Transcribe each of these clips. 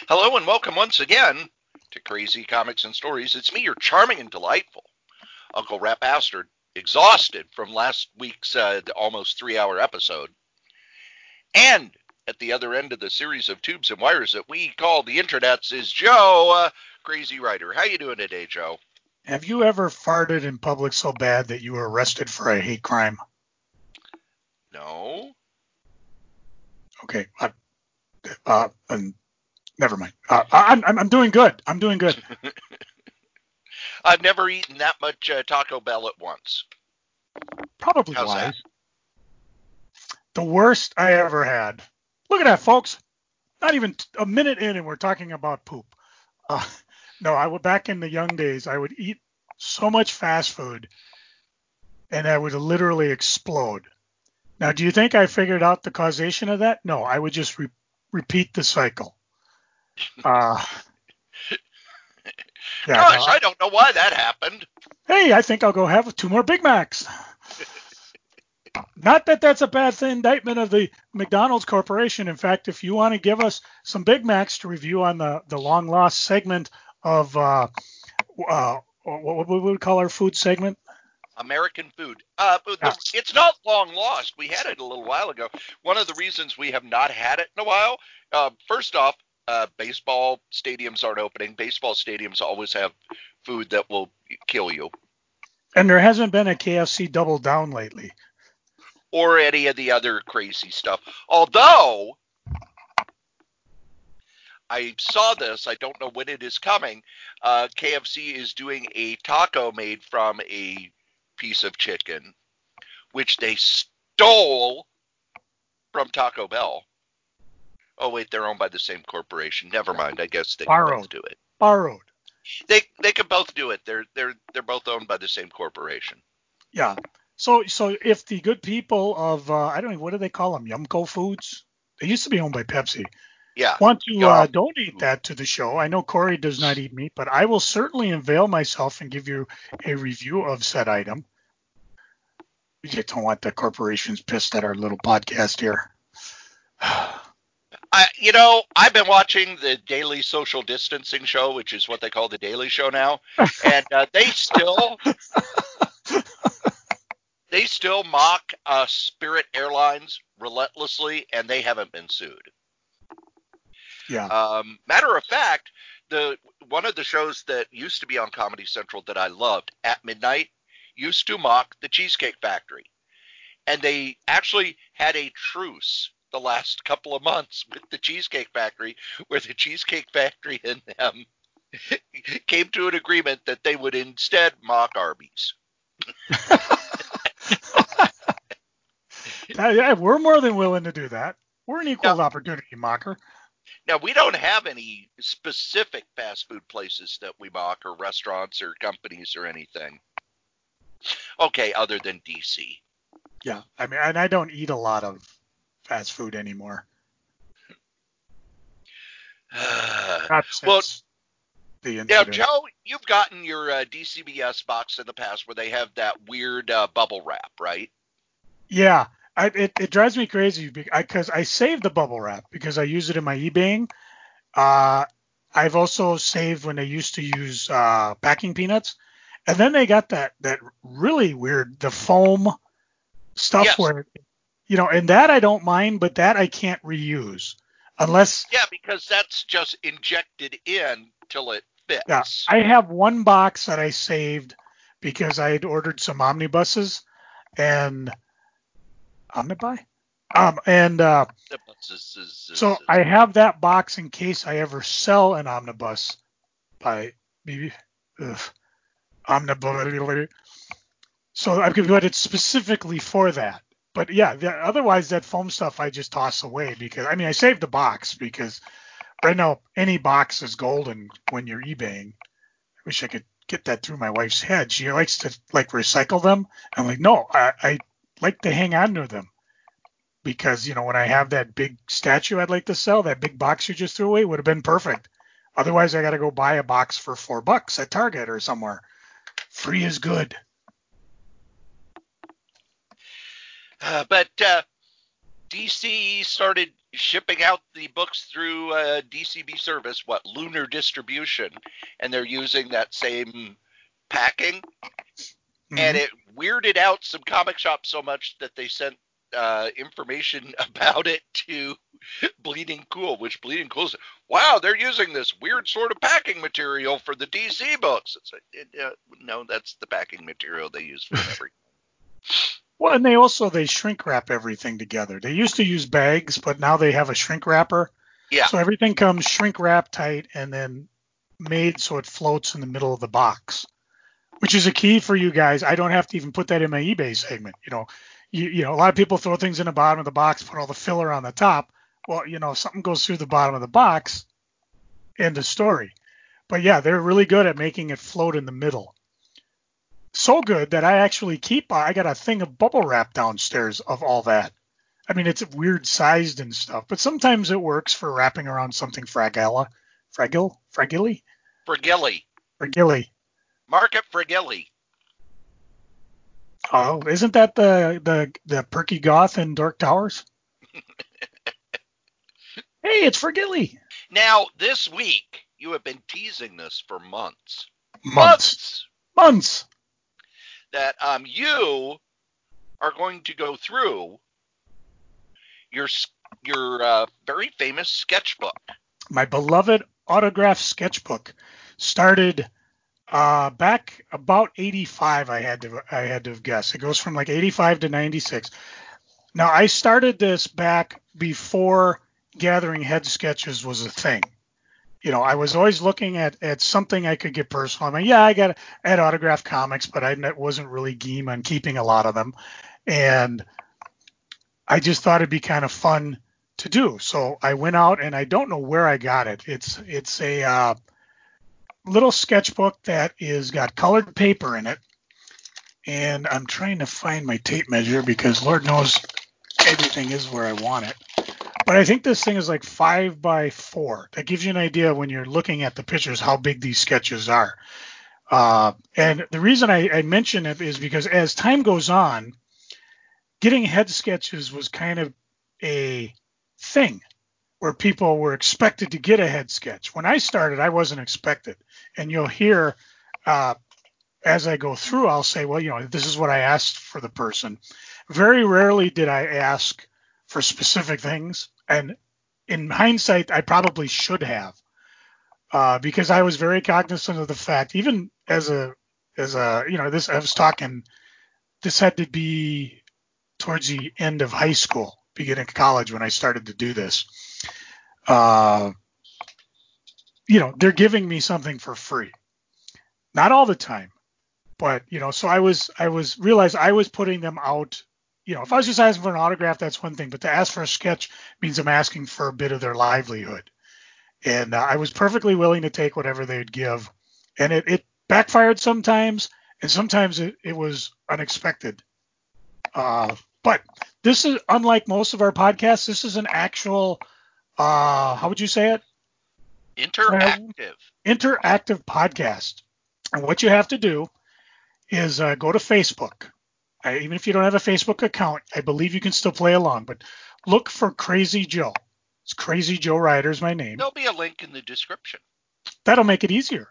Hello and welcome once again to Crazy Comics and Stories. It's me, your charming and delightful Uncle Rap Bastard, exhausted from last week's almost 3-hour episode. And at the other end of the series of tubes and wires that we call the internets is Joe, Crazy Writer. How you doing today, Joe? Have you ever farted in public so bad that you were arrested for a hate crime? No. Okay. Never mind. I'm doing good. I'm doing good. I've never eaten that much Taco Bell at once. Probably How's wise. that? The worst I ever had. Look at that, folks. Not even a minute in and we're talking about poop. No, back in the young days, I would eat so much fast food and I would literally explode. Now, do you think I figured out the causation of that? No, I would just repeat the cycle. Gosh, I don't know why that happened. Hey, I think I'll go have 2 more Big Macs. Not that that's a bad indictment of the McDonald's Corporation. In fact, if you want to give us some Big Macs to review on the long lost segment of what would we call our food segment? American food. It's not long lost. We had it a little while ago. One of the reasons we have not had it in a while, first off, baseball stadiums aren't opening. Baseball stadiums always have food that will kill you. And there hasn't been a KFC Double Down lately. Or any of the other crazy stuff. Although, I saw this, I don't know when it is coming, KFC is doing a taco made from a piece of chicken, which they stole from Taco Bell. Oh wait, they're owned by the same corporation. Never mind. I guess they can both do it. Borrowed. They can both do it. They're both owned by the same corporation. Yeah. So if the good people of I don't know, what do they call them? Yumco Foods. They used to be owned by Pepsi. Yeah. Want to donate that to the show? I know Corey does not eat meat, but I will certainly avail myself and give you a review of said item. We just don't want the corporations pissed at our little podcast here. I've been watching the Daily Social Distancing Show, which is what they call the Daily Show now, and they still mock Spirit Airlines relentlessly, and they haven't been sued. Yeah. Matter of fact, one of the shows that used to be on Comedy Central that I loved, At Midnight, used to mock the Cheesecake Factory. And they actually had a truce the last couple of months with the Cheesecake Factory, where the Cheesecake Factory and them came to an agreement that they would instead mock Arby's. Yeah, we're more than willing to do that. We're an equal opportunity mocker. Now, we don't have any specific fast food places that we mock, or restaurants or companies or anything. Okay, other than DC. Yeah, I mean, and I don't eat a lot of fast food anymore. Well, now, Joe, you've gotten your DCBS box in the past where they have that weird bubble wrap, right? Yeah, it drives me crazy because I save the bubble wrap because I use it in my eBaying. I've also saved when they used to use packing peanuts, and then they got that really weird, the foam stuff. Yes. Where, and that I don't mind, but that I can't reuse unless. Yeah, because that's just injected in till it fits. Yeah, I have one box that I saved because I had ordered some omnibuses and omnibuy. So I have that box in case I ever sell an omnibus by maybe omnibus. So I could put it specifically for that. But yeah, otherwise that foam stuff I just toss away because I saved the box because right now any box is golden when you're eBaying. I wish I could get that through my wife's head. She likes to recycle them. I'm like, no, I like to hang on to them. Because, when I have that big statue I'd like to sell, that big box you just threw away would have been perfect. Otherwise, I got to go buy a box for $4 at Target or somewhere. Free is good. But DC started shipping out the books through DCB service, Lunar Distribution, and they're using that same packing. Mm-hmm. And it weirded out some comic shops so much that they sent information about it to Bleeding Cool, which Bleeding Cool said, wow, they're using this weird sort of packing material for the DC books. It's like, no, that's the packing material they use for everything. Well, and they shrink wrap everything together. They used to use bags, but now they have a shrink wrapper. Yeah. So everything comes shrink wrap tight and then made so it floats in the middle of the box, which is a key for you guys. I don't have to even put that in my eBay segment. You know, a lot of people throw things in the bottom of the box, put all the filler on the top. Well, you know, something goes through the bottom of the box, end of story. But yeah, they're really good at making it float in the middle. So good that I actually I got a thing of bubble wrap downstairs of all that. I mean, it's weird sized and stuff, but sometimes it works for wrapping around something fragile. Fragile? Fragilli. Mark it Fragilli. Oh, isn't that the Perky Goth in Dork Towers? Hey, it's Fragilli. Now, this week, you have been teasing this for months. Months. That you are going to go through your very famous sketchbook. My beloved autograph sketchbook started back about 85. I had to have guessed. It goes from like 85 to 96. Now I started this back before gathering head sketches was a thing. You know, I was always looking at something I could get personal. I mean, yeah, I had autographed comics, but I wasn't really keen on keeping a lot of them. And I just thought it'd be kind of fun to do. So I went out and I don't know where I got it. It's a little sketchbook that is got colored paper in it. And I'm trying to find my tape measure because Lord knows everything is where I want it. But I think this thing is like 5 by 4. That gives you an idea when you're looking at the pictures how big these sketches are. And the reason I mention it is because as time goes on, getting head sketches was kind of a thing where people were expected to get a head sketch. When I started, I wasn't expected. And you'll hear as I go through, I'll say, well, you know, this is what I asked for the person. Very rarely did I ask for specific things. And in hindsight, I probably should have, because I was very cognizant of the fact, even as a, you know, this, I was talking, this had to be towards the end of high school, beginning of college when I started to do this. You know, they're giving me something for free. Not all the time, but, you know, so I realized I was putting them out. You know, if I was just asking for an autograph, that's one thing, but to ask for a sketch means I'm asking for a bit of their livelihood. And I was perfectly willing to take whatever they'd give. And it backfired sometimes, and sometimes it was unexpected. But this is, unlike most of our podcasts, this is an actual, how would you say it? Interactive podcast. And what you have to do is go to Facebook. Even if you don't have a Facebook account, I believe you can still play along. But look for Crazy Joe. It's Crazy Joe Ryder is my name. There'll be a link in the description. That'll make it easier.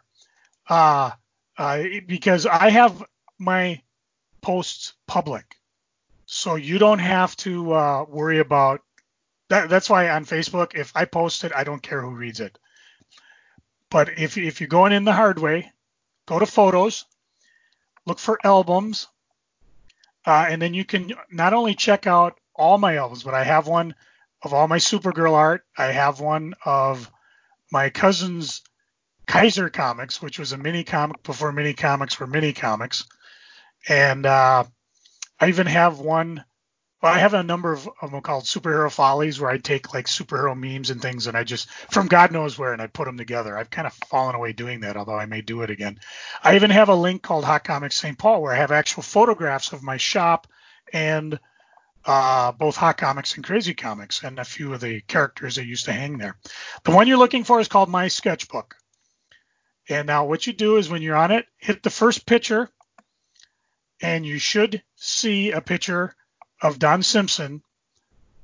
Because I have my posts public. So you don't have to worry about that. That's why on Facebook, if I post it, I don't care who reads it. But if you're going in the hard way, go to photos, look for albums, and then you can not only check out all my albums, but I have one of all my Supergirl art. I have one of my cousin's Kaiser comics, which was a mini comic before mini comics were mini comics. And I even have one. Well, I have a number of them called Superhero Follies, where I take like superhero memes and things, and I just, from God knows where, and I put them together. I've kind of fallen away doing that, although I may do it again. I even have a link called Hot Comics St. Paul, where I have actual photographs of my shop and both Hot Comics and Crazy Comics, and a few of the characters that used to hang there. The one you're looking for is called My Sketchbook. And now what you do is when you're on it, hit the first picture, and you should see a picture of Don Simpson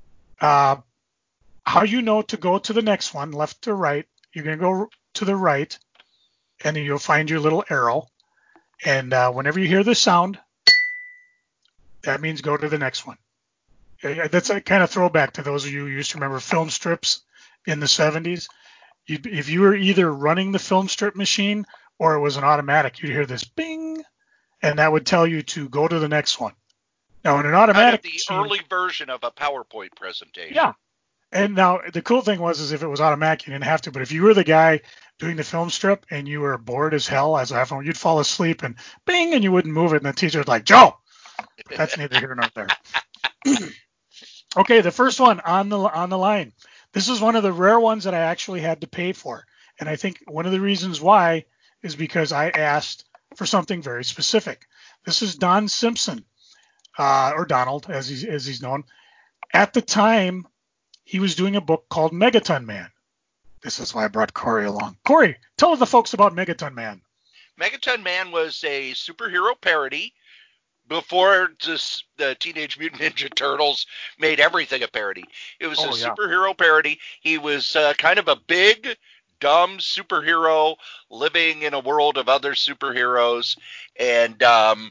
Uh, how you know to go to the next one, left to right, you're going to go to the right, and then you'll find your little arrow. And whenever you hear the sound, that means go to the next one. That's a kind of throwback to those of you who used to remember film strips in the 70s. If you were either running the film strip machine or it was an automatic, you'd hear this bing, and that would tell you to go to the next one. Now, in an automatic kind of the machine, early version of a PowerPoint presentation. yeah. And now the cool thing was, is if it was automatic, you didn't have to. But if you were the guy doing the film strip and you were bored as hell as iPhone, you'd fall asleep and bing, and you wouldn't move it. And the teacher was like, Joe, but that's neither here nor there. Okay, the first one on the line. This is one of the rare ones that I actually had to pay for. And I think one of the reasons why is because I asked for something very specific. This is Don Simpson, or Donald, as he's known. At the time, he was doing a book called Megaton Man. This is why I brought Corey along. Corey, tell the folks about Megaton Man. Megaton Man was a superhero parody before the Teenage Mutant Ninja Turtles made everything a parody. It was superhero parody. He was kind of a big, dumb superhero living in a world of other superheroes. And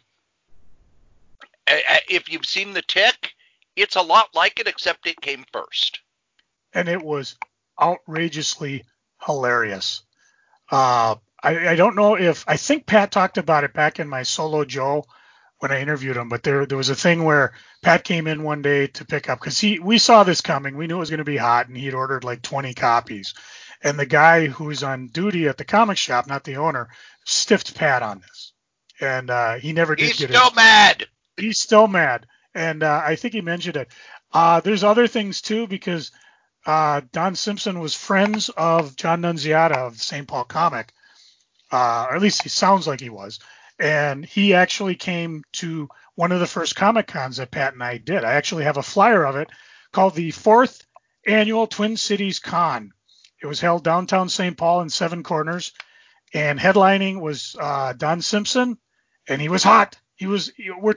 if you've seen The Tick, it's a lot like it, except it came first. And it was outrageously hilarious. I don't know if, I think Pat talked about it back in my Solo Joe when I interviewed him, but there was a thing where Pat came in one day to pick up, because we saw this coming. We knew it was going to be hot, and he'd ordered like 20 copies. And the guy who's on duty at the comic shop, not the owner, stiffed Pat on this. And he never did get it. He's still mad. He's still mad. And I think he mentioned it. There's other things too, because Don Simpson was friends of John Nunziata of St. Paul Comic, or at least he sounds like he was. And he actually came to one of the first Comic Cons that Pat and I did. I actually have a flyer of it called the 4th Annual Twin Cities Con. It was held downtown St. Paul in Seven Corners, and headlining was Don Simpson, and he was hot. He was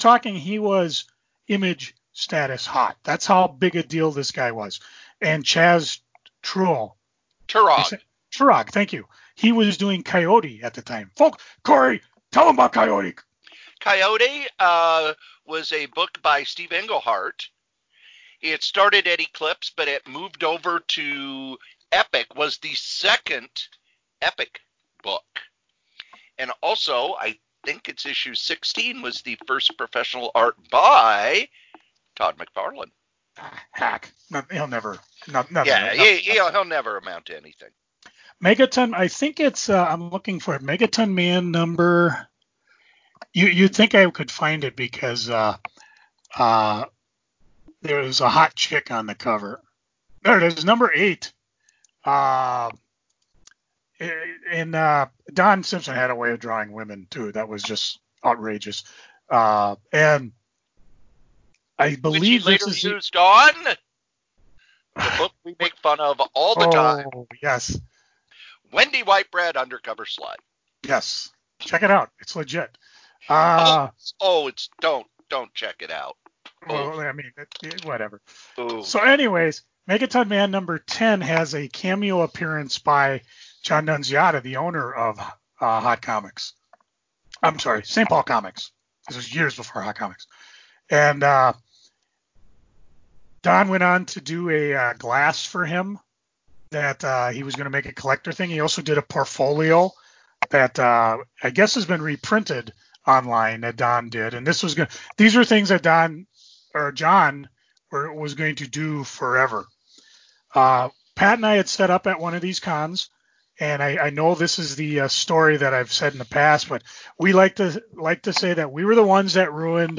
image status hot. That's how big a deal this guy was. And Chaz Turog, thank you. He was doing Coyote at the time. Corey, tell him about Coyote. Coyote was a book by Steve Englehart. It started at Eclipse, but it moved over to Epic, was the second Epic book. And also, I think it's issue 16 was the first professional art by Todd McFarlane. Hack. He'll never. He'll never amount to anything. Megaton, I think it's, I'm looking for it. Megaton Man number. You'd think I could find it because there was a hot chick on the cover. There it is, number 8. And Don Simpson had a way of drawing women too. That was just outrageous. And I believe which he later used on the book we make fun of all the time. Oh, yes. Wendy Whitebread, Undercover Slide. Yes. Check it out. It's legit. Don't check it out. Well, I mean, whatever. Ooh. So anyways, Megaton Man number 10 has a cameo appearance by John Nunziata, the owner of Hot Comics. I'm sorry, St. Paul Comics. This was years before Hot Comics. And Don went on to do a glass for him that he was going to make a collector thing. He also did a portfolio that I guess has been reprinted online that Don did. And these are things that John was going to do forever. Pat and I had set up at one of these cons, and I know this is the story that I've said in the past, but we like to say that we were the ones that ruined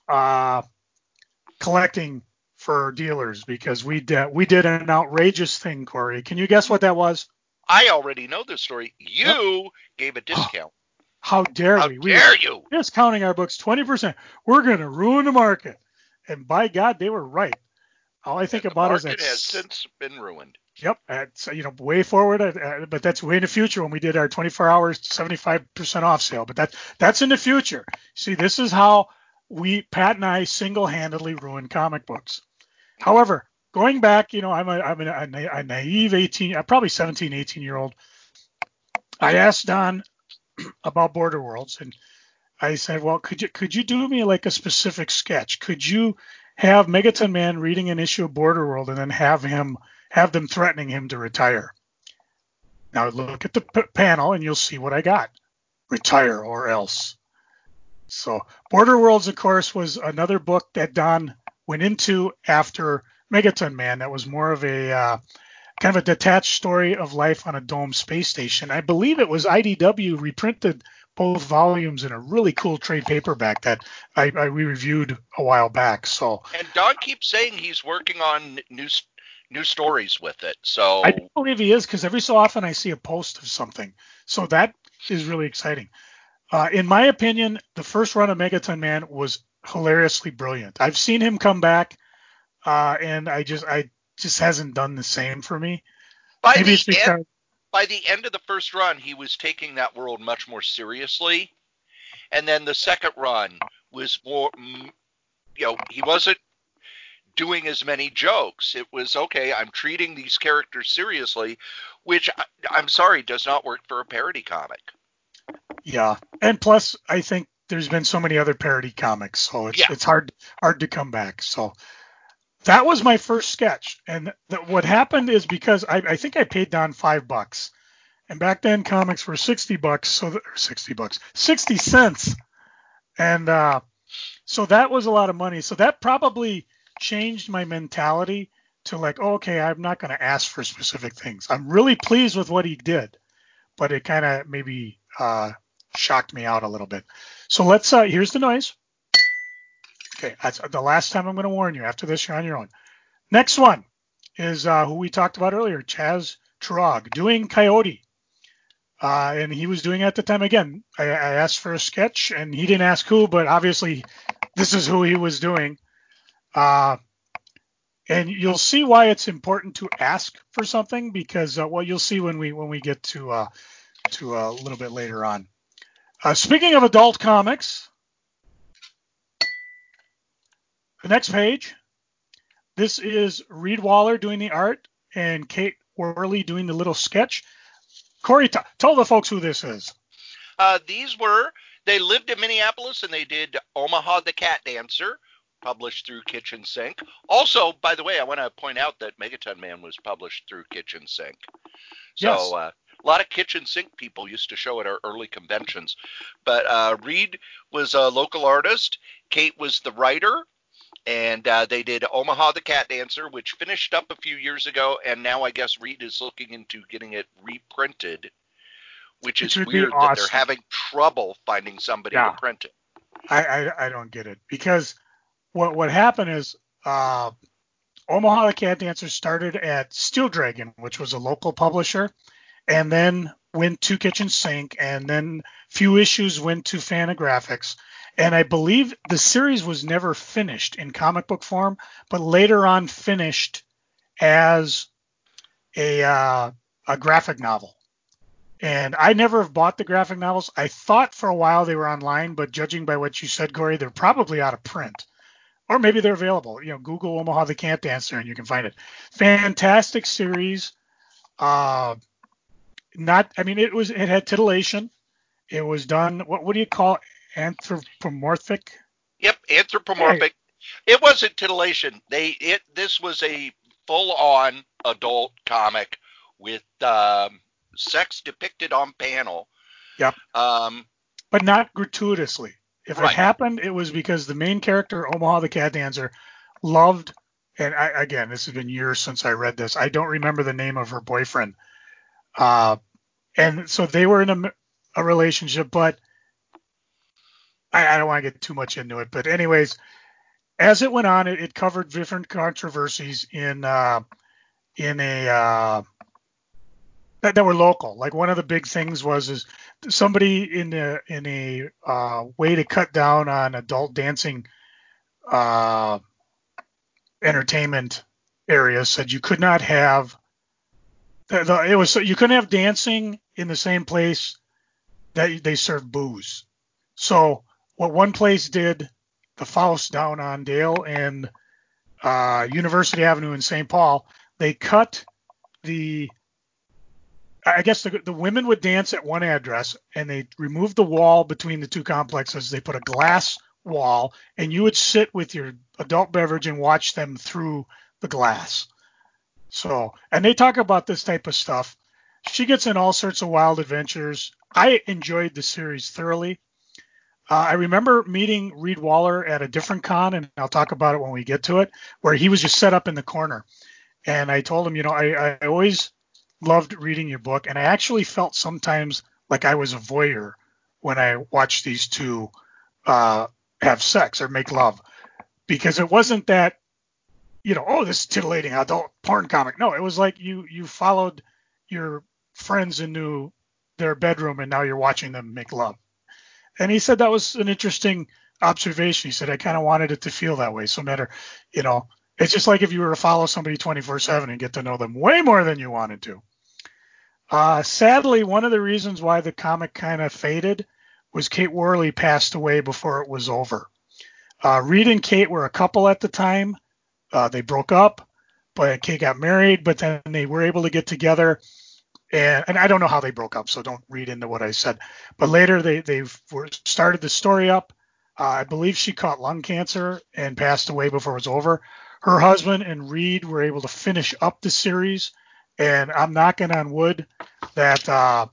collecting for dealers, because we did an outrageous thing, Corey. Can you guess what that was? I already know this story. You gave a discount. How dare we? How dare you? Discounting our books 20%. We're going to ruin the market. And by God, they were right. All I think about is that the market has since been ruined. Yep, it's way forward, but that's way in the future when we did our 24 hours 75% off sale. But that's in the future. See, this is how Pat and I single-handedly ruin comic books. However, going back, I'm a naive 18, probably 17, 18-year-old. I asked Don about Border Worlds, and I said, well, could you do me like a specific sketch? Could you have Megaton Man reading an issue of Border World and then have them threatening him to retire? Now look at the panel and you'll see what I got. Retire or else. So Border Worlds, of course, was another book that Don went into after Megaton Man. That was more of a kind of a detached story of life on a domed space station. I believe it was IDW reprinted both volumes in a really cool trade paperback that we reviewed a while back. So, and Don keeps saying he's working on new stories with it. So I believe he is, because every so often I see a post of something. So that is really exciting. In my opinion, the first run of Megaton Man was hilariously brilliant. I've seen him come back, and I just hasn't done the same for me. By the end of the first run, he was taking that world much more seriously. And then the second run was more, he wasn't doing as many jokes. It was, okay, I'm treating these characters seriously, which, I'm sorry, does not work for a parody comic. Yeah. And plus, I think there's been so many other parody comics, so it's hard to come back. So that was my first sketch. And what happened is, because I think I paid Don $5, and back then comics were $60, so 60 cents. And so that was a lot of money. So that probably changed my mentality to like, oh, okay, I'm not going to ask for specific things. I'm really pleased with what he did, but it kind of maybe shocked me out a little bit. So let's, here's the noise. Okay, that's the last time I'm going to warn you. After this, you're on your own. Next one is who we talked about earlier, Chaz Chirag, doing Coyote. And he was doing it at the time. Again, I asked for a sketch, and he didn't ask who, but obviously this is who he was doing. And you'll see why it's important to ask for something, because you'll see when we get to a little bit later on. Speaking of adult comics, the next page, this is Reed Waller doing the art and Kate Worley doing the little sketch. Corey, tell the folks who this is. They lived in Minneapolis, and they did Omaha the Cat Dancer, published through Kitchen Sink. Also, by the way, I want to point out that Megaton Man was published through Kitchen Sink. So yes. A lot of Kitchen Sink people used to show at our early conventions. But Reed was a local artist. Kate was the writer. And they did Omaha the Cat Dancer, which finished up a few years ago. And now I guess Reed is looking into getting it reprinted, which is weird that they're having trouble finding somebody to print it. I don't get it, because what happened is Omaha the Cat Dancer started at Steel Dragon, which was a local publisher, and then went to Kitchen Sink, and then few issues went to Fantagraphics. And I believe the series was never finished in comic book form, but later on finished as a graphic novel. And I never have bought the graphic novels. I thought for a while they were online, but judging by what you said, Corey, they're probably out of print. Or maybe they're available. Google Omaha the Cat Dancer and you can find it. Fantastic series. It had titillation. It was done, what do you call it? Anthropomorphic? Yep, anthropomorphic. Hey. It wasn't titillation. This was a full-on adult comic with sex depicted on panel. Yep. But not gratuitously. If it happened, it was because the main character, Omaha the Cat Dancer, loved, and again, this has been years since I read this. I don't remember the name of her boyfriend. And so they were in a relationship, but I don't want to get too much into it. But anyways, as it went on, it covered different controversies that were local. Like one of the big things was somebody in a way to cut down on adult dancing entertainment areas said you could not have you couldn't have dancing in the same place that they served booze. So what one place did, the Faust down on Dale and University Avenue in St. Paul, they cut I guess the women would dance at one address, and they removed the wall between the two complexes. They put a glass wall, and you would sit with your adult beverage and watch them through the glass. So, and they talk about this type of stuff. She gets in all sorts of wild adventures. I enjoyed the series thoroughly. I remember meeting Reed Waller at a different con, and I'll talk about it when we get to it, where he was just set up in the corner. And I told him, I always loved reading your book, and I actually felt sometimes like I was a voyeur when I watched these two have sex or make love, because it wasn't that, oh, this is titillating adult porn comic. No, it was like you followed your friends into their bedroom, and now you're watching them make love. And he said that was an interesting observation. He said, I kind of wanted it to feel that way. So no matter, it's just like if you were to follow somebody 24/7 and get to know them way more than you wanted to. Sadly, one of the reasons why the comic kind of faded was Kate Worley passed away before it was over. Reed and Kate were a couple at the time. They broke up, but Kate got married, but then they were able to get together. And I don't know how they broke up, so don't read into what I said. But later they started the story up. I believe she caught lung cancer and passed away before it was over. Her husband and Reed were able to finish up the series, and I'm knocking on wood that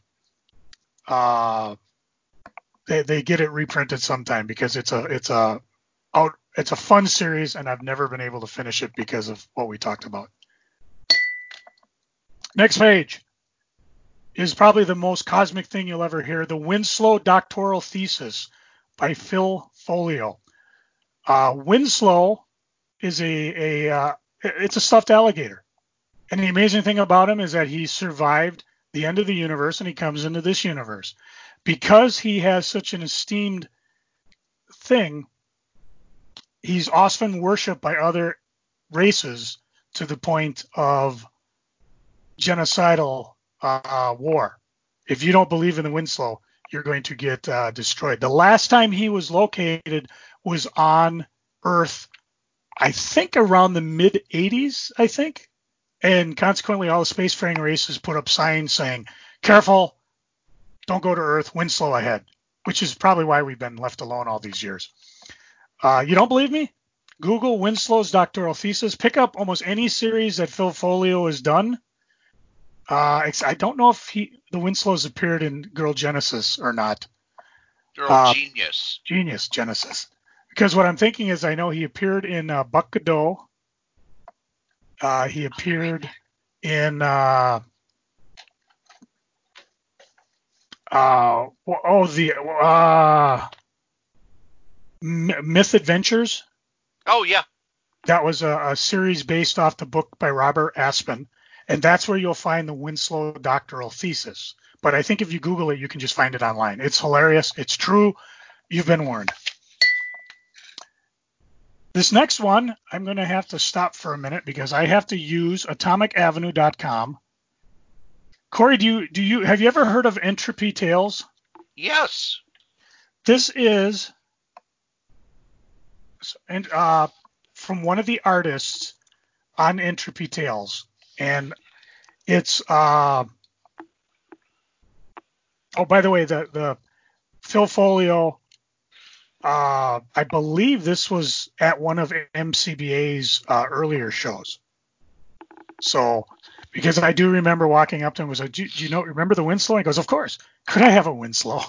they get it reprinted sometime, because it's a fun series, and I've never been able to finish it because of what we talked about. Next page is probably the most cosmic thing you'll ever hear. The Winslow Doctoral Thesis by Phil Folio. Winslow is it's a stuffed alligator. And the amazing thing about him is that he survived the end of the universe, and he comes into this universe. Because he has such an esteemed thing, he's often worshipped by other races to the point of genocidal war. If you don't believe in the Winslow, you're going to get destroyed. The last time he was located was on Earth, I think around the mid 80s, I think. And consequently, all the spacefaring races put up signs saying, careful, don't go to Earth, Winslow ahead, which is probably why we've been left alone all these years. You don't believe me? Google Winslow's doctoral thesis. Pick up almost any series that Phil Folio has done. I don't know if the Winslows appeared in Girl Genesis or not. Girl Genius. Genius Genesis. Because what I'm thinking is, I know he appeared in Buck Godot. He appeared in Myth Adventures. Oh yeah. That was a series based off the book by Robert Aspen. And that's where you'll find the Winslow doctoral thesis. But I think if you Google it, you can just find it online. It's hilarious. It's true. You've been warned. This next one, I'm going to have to stop for a minute because I have to use atomicavenue.com. Corey, have you ever heard of Entropy Tales? Yes. This is from one of the artists on Entropy Tales. And it's by the way, the Phil Folio, I believe this was at one of MCBA's earlier shows. So, because I do remember walking up to him and was like, do you remember the Winslow? He goes, of course. Could I have a Winslow?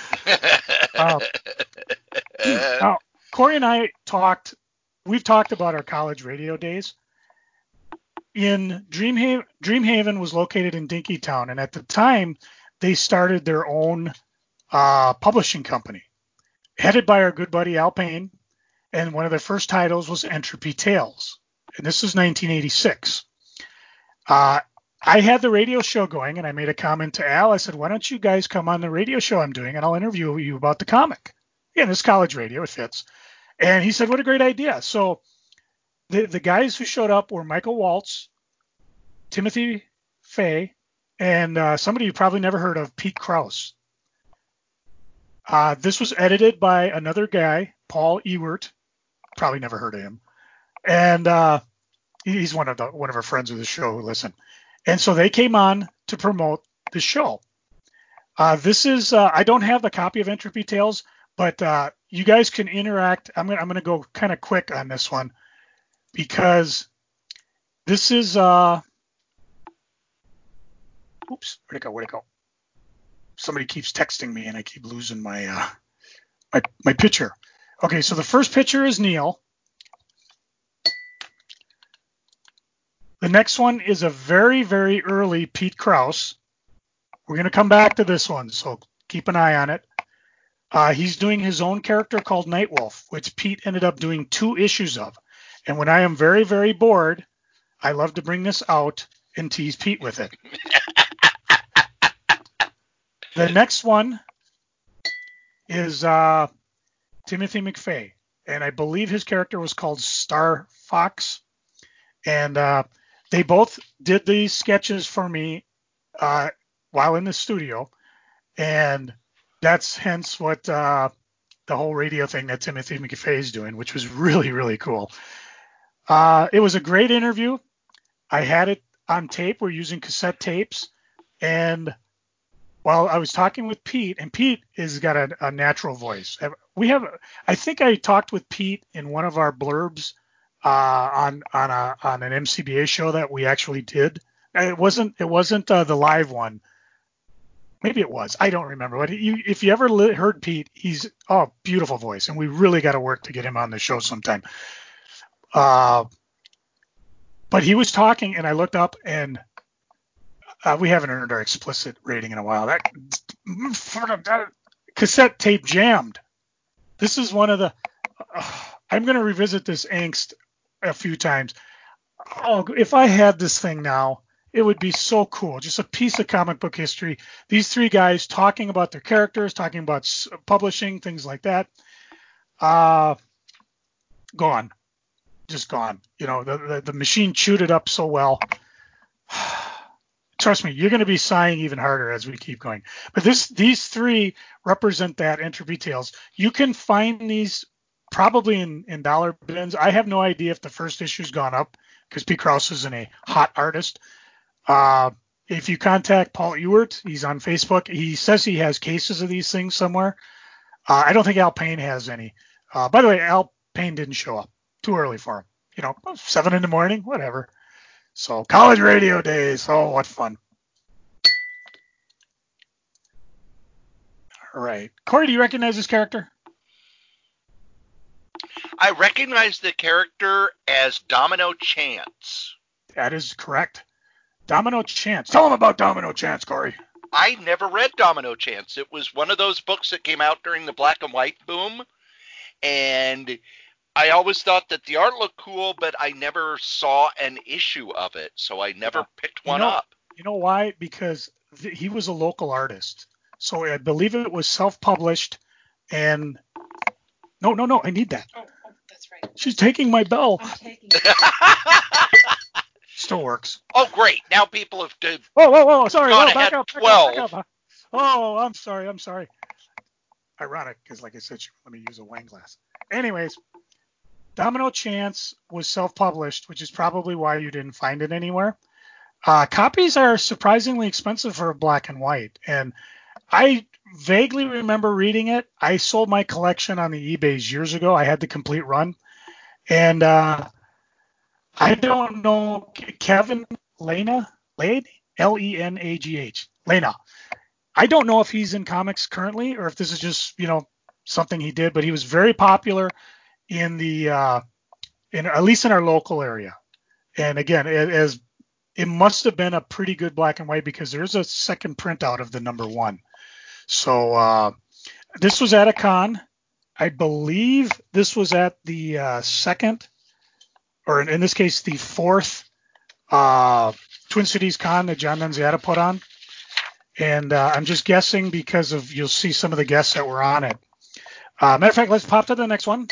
Now, Corey and I we've talked about our college radio days. In Dreamhaven was located in Dinkytown, and at the time they started their own publishing company, headed by our good buddy Al Payne, and one of their first titles was Entropy Tales, and this is 1986. I had the radio show going, and I made a comment to Al. I said, why don't you guys come on the radio show I'm doing, and I'll interview you about the comic. Yeah, this college radio, it fits. And he said, what a great idea. So the guys who showed up were Michael Waltz, Timothy Fay, and somebody you probably never heard of, Pete Krause. This was edited by another guy, Paul Ewert. Probably never heard of him. And he's one of our friends of the show who listen. And so they came on to promote the show. This is I don't have the copy of Entropy Tales, but you guys can interact. I'm gonna go kind of quick on this one because this is oops, where'd it go? Somebody keeps texting me and I keep losing my my picture. Okay, so the first picture is Neil. The next one is a very, very early Pete Krause. We're going to come back to this one, so keep an eye on it. He's doing his own character called Nightwolf, which Pete ended up doing 2 issues of. And when I am very, very bored, I love to bring this out and tease Pete with it. The next one is Timothy McVeigh, and I believe his character was called Star Fox. And they both did these sketches for me while in the studio, and that's hence what the whole radio thing that Timothy McVeigh is doing, which was really, really cool. It was a great interview. I had it on tape. We're using cassette tapes, and while I was talking with Pete, and Pete has got a natural voice. I think I talked with Pete in one of our blurbs on an MCBA show that we actually did. It wasn't the live one. Maybe it was. I don't remember. But if you ever heard Pete, he's beautiful voice, and we really got to work to get him on the show sometime. But he was talking, and I looked up, and we haven't earned our explicit rating in a while. That cassette tape jammed. This is one of the. I'm going to revisit this angst a few times. Oh, if I had this thing now, it would be so cool. Just a piece of comic book history. These 3 guys talking about their characters, talking about publishing, things like that. Gone. Just gone. You know, the machine chewed it up so well. Trust me, you're going to be sighing even harder as we keep going. But these 3 represent that Entropy Tales. You can find these probably in dollar bins. I have no idea if the first issue's gone up because Pete Krause isn't a hot artist. If you contact Paul Ewert, he's on Facebook. He says he has cases of these things somewhere. I don't think Al Payne has any. By the way, Al Payne didn't show up. Too early for him. 7 in the morning, whatever. So college radio days. Oh, what fun. All right. Corey, do you recognize this character? I recognize the character as Domino Chance. That is correct. Domino Chance. Tell him about Domino Chance, Corey. I never read Domino Chance. It was one of those books that came out during the black and white boom, and I always thought that the art looked cool, but I never saw an issue of it, so I never picked one up. You know why? Because he was a local artist. So I believe it was self-published, and no, I need that. Oh, that's right. She's taking my bell. I'm taking it. Still works. Oh, great. Now people have Whoa, sorry. gone Back ahead up. 12. Oh, I'm sorry. Ironic, because like I said, let me use a wine glass. Anyways, Domino Chance was self-published, which is probably why you didn't find it anywhere. Copies are surprisingly expensive for black and white, and I vaguely remember reading it. I sold my collection on the eBays years ago. I had the complete run, and I don't know Kevin Lena, Lenagh, Lena. I don't know if he's in comics currently or if this is just something he did, but he was very popular in the at least in our local area. And again, it must have been a pretty good black and white because there's a second printout of the number 1. So this was at a con. I believe this was at the second, or in this case, the 4th Twin Cities Con that John Nunziata put on. And I'm just guessing because you'll see some of the guests that were on it. Matter of fact, let's pop to the next one.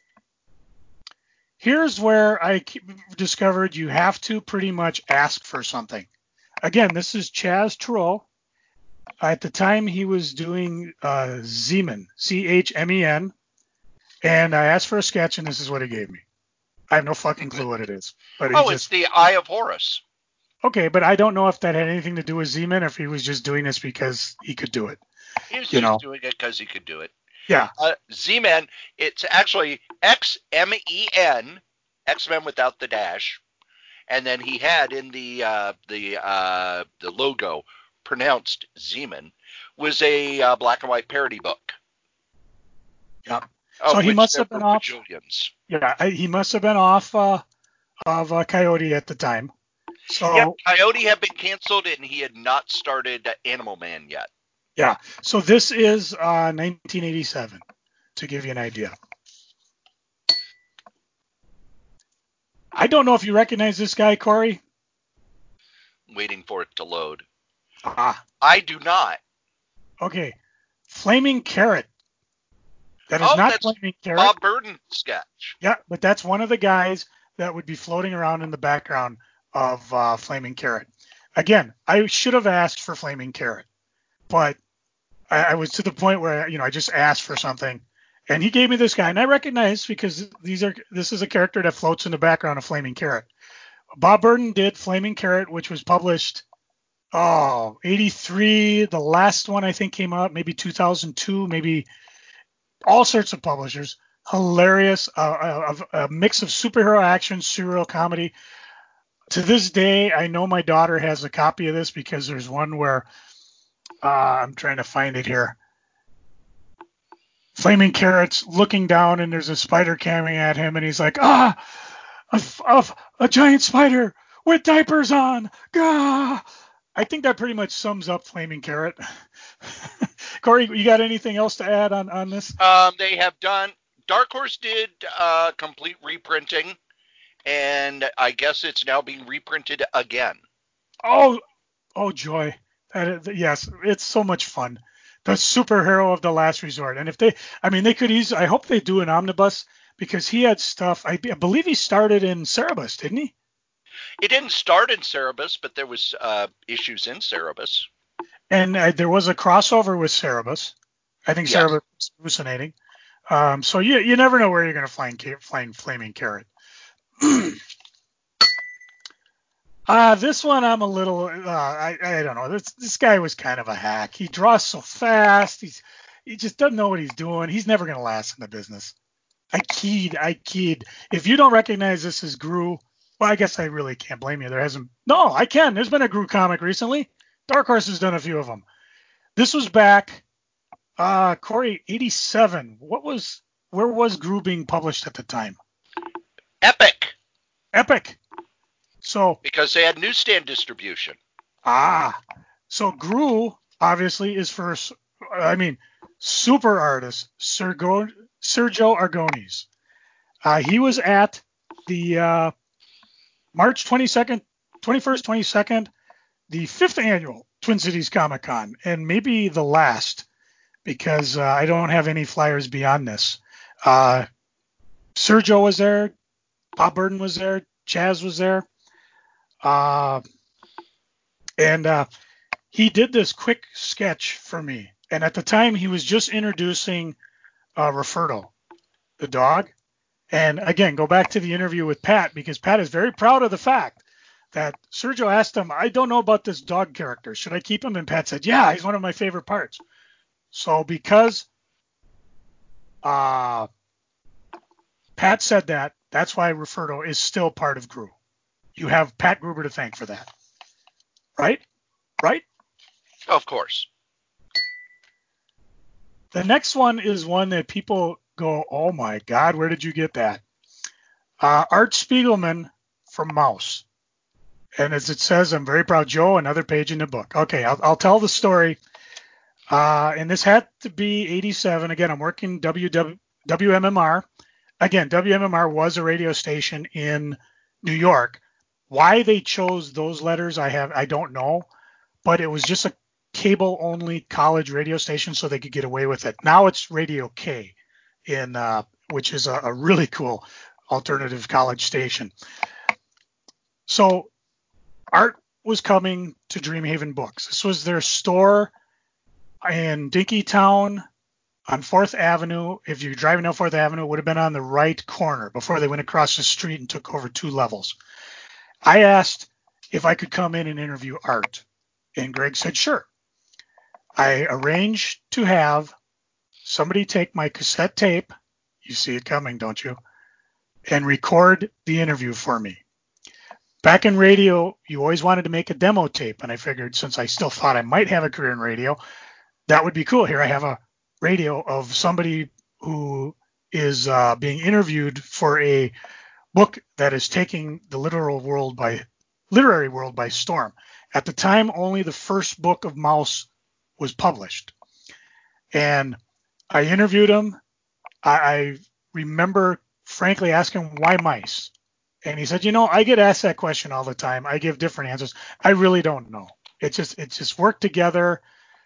Here's where I discovered you have to pretty much ask for something. Again, this is Chaz Trudeau. At the time, he was doing Zemen, Chmen, and I asked for a sketch, and this is what he gave me. I have no fucking clue what it is. But It's the Eye of Horus. Okay, but I don't know if that had anything to do with Z-Man, or if he was just doing this because he could do it. He was just doing it because he could do it. Yeah. Z-Man, it's actually X-M-E-N, X-Men without the dash, and then he had in the logo pronounced Z-Man, was a black and white parody book. Yeah. So he must have been off. Bajillions. Yeah, he must have been off of Coyote at the time. So yeah, Coyote had been canceled, and he had not started Animal Man yet. Yeah. So this is 1987, to give you an idea. I don't know if you recognize this guy, Corey. Waiting for it to load. Ah. I do not. Okay. Flaming Carrot. That is not Flaming Carrot. Bob Burden sketch. Yeah, but that's one of the guys that would be floating around in the background of Flaming Carrot. Again, I should have asked for Flaming Carrot, but I was to the point where, I just asked for something, and he gave me this guy, and I recognize because this is a character that floats in the background of Flaming Carrot. Bob Burden did Flaming Carrot, which was published, 83. The last one I think came out maybe 2002, maybe all sorts of publishers. Hilarious, a mix of superhero action, serial comedy. To this day, I know my daughter has a copy of this because there's one where I'm trying to find it here. Flaming Carrot's looking down, and there's a spider coming at him, and he's like, a giant spider with diapers on. Gah! I think that pretty much sums up Flaming Carrot. Corey, you got anything else to add on this? They have done. Dark Horse did complete reprinting, and I guess it's now being reprinted again. Oh, joy! Yes, it's so much fun. The superhero of the last resort. And if they could easily. I hope they do an omnibus because he had stuff. I believe he started in Cerebus, didn't he? It didn't start in Cerebus, but there was issues in Cerebus. And there was a crossover with Cerebus. I think yes. Cerebus was hallucinating. So you never know where you're going to find Flaming Carrot. This one I'm a little, I don't know. This guy was kind of a hack. He draws so fast. He just doesn't know what he's doing. He's never going to last in the business. I keyed. If you don't recognize this as Gru, well, I guess I really can't blame you. No, I can. There's been a Gru comic recently. Dark Horse has done a few of them. This was back, Corey, 87. Where was Gru being published at the time? Epic. So because they had newsstand distribution. So Gru obviously is for, super artist Sergio Aragonés. He was at the March 21st, 22nd, the 5th annual Twin Cities Comic Con, and maybe the last because I don't have any flyers beyond this. Sergio was there, Bob Burden was there, Chaz was there. And he did this quick sketch for me. And at the time, he was just introducing Rafferto, the dog. And again, go back to the interview with Pat, because Pat is very proud of the fact that Sergio asked him, I don't know about this dog character. Should I keep him? And Pat said, yeah, he's one of my favorite parts. So because Pat said that, that's why Rafferto is still part of Gru. You have Pat Gruber to thank for that. Right? Of course. The next one is one that people go, oh my God, where did you get that? Art Spiegelman from Mouse. And as it says, I'm very proud, Joe, another page in the book. Okay, I'll tell the story. And this had to be 87. Again, I'm working WMMR. Again, WMMR was a radio station in New York. Why they chose those letters, I don't know. But it was just a cable-only college radio station, so they could get away with it. Now it's Radio K, which is a really cool alternative college station. So Art was coming to Dreamhaven Books. This was their store in Dinkytown, on 4th Avenue. If you're driving down 4th Avenue, it would have been on the right corner before they went across the street and took over 2 levels. I asked if I could come in and interview Art, and Greg said, sure. I arranged to have somebody take my cassette tape, you see it coming, don't you, and record the interview for me. Back in radio, you always wanted to make a demo tape, and I figured since I still thought I might have a career in radio, that would be cool. Here I have a radio of somebody who is being interviewed for a book that is taking the literary world by storm. At the time, only the first book of Maus was published. And I interviewed him. I remember frankly asking why mice. And he said, I get asked that question all the time. I give different answers. I really don't know. It just worked together.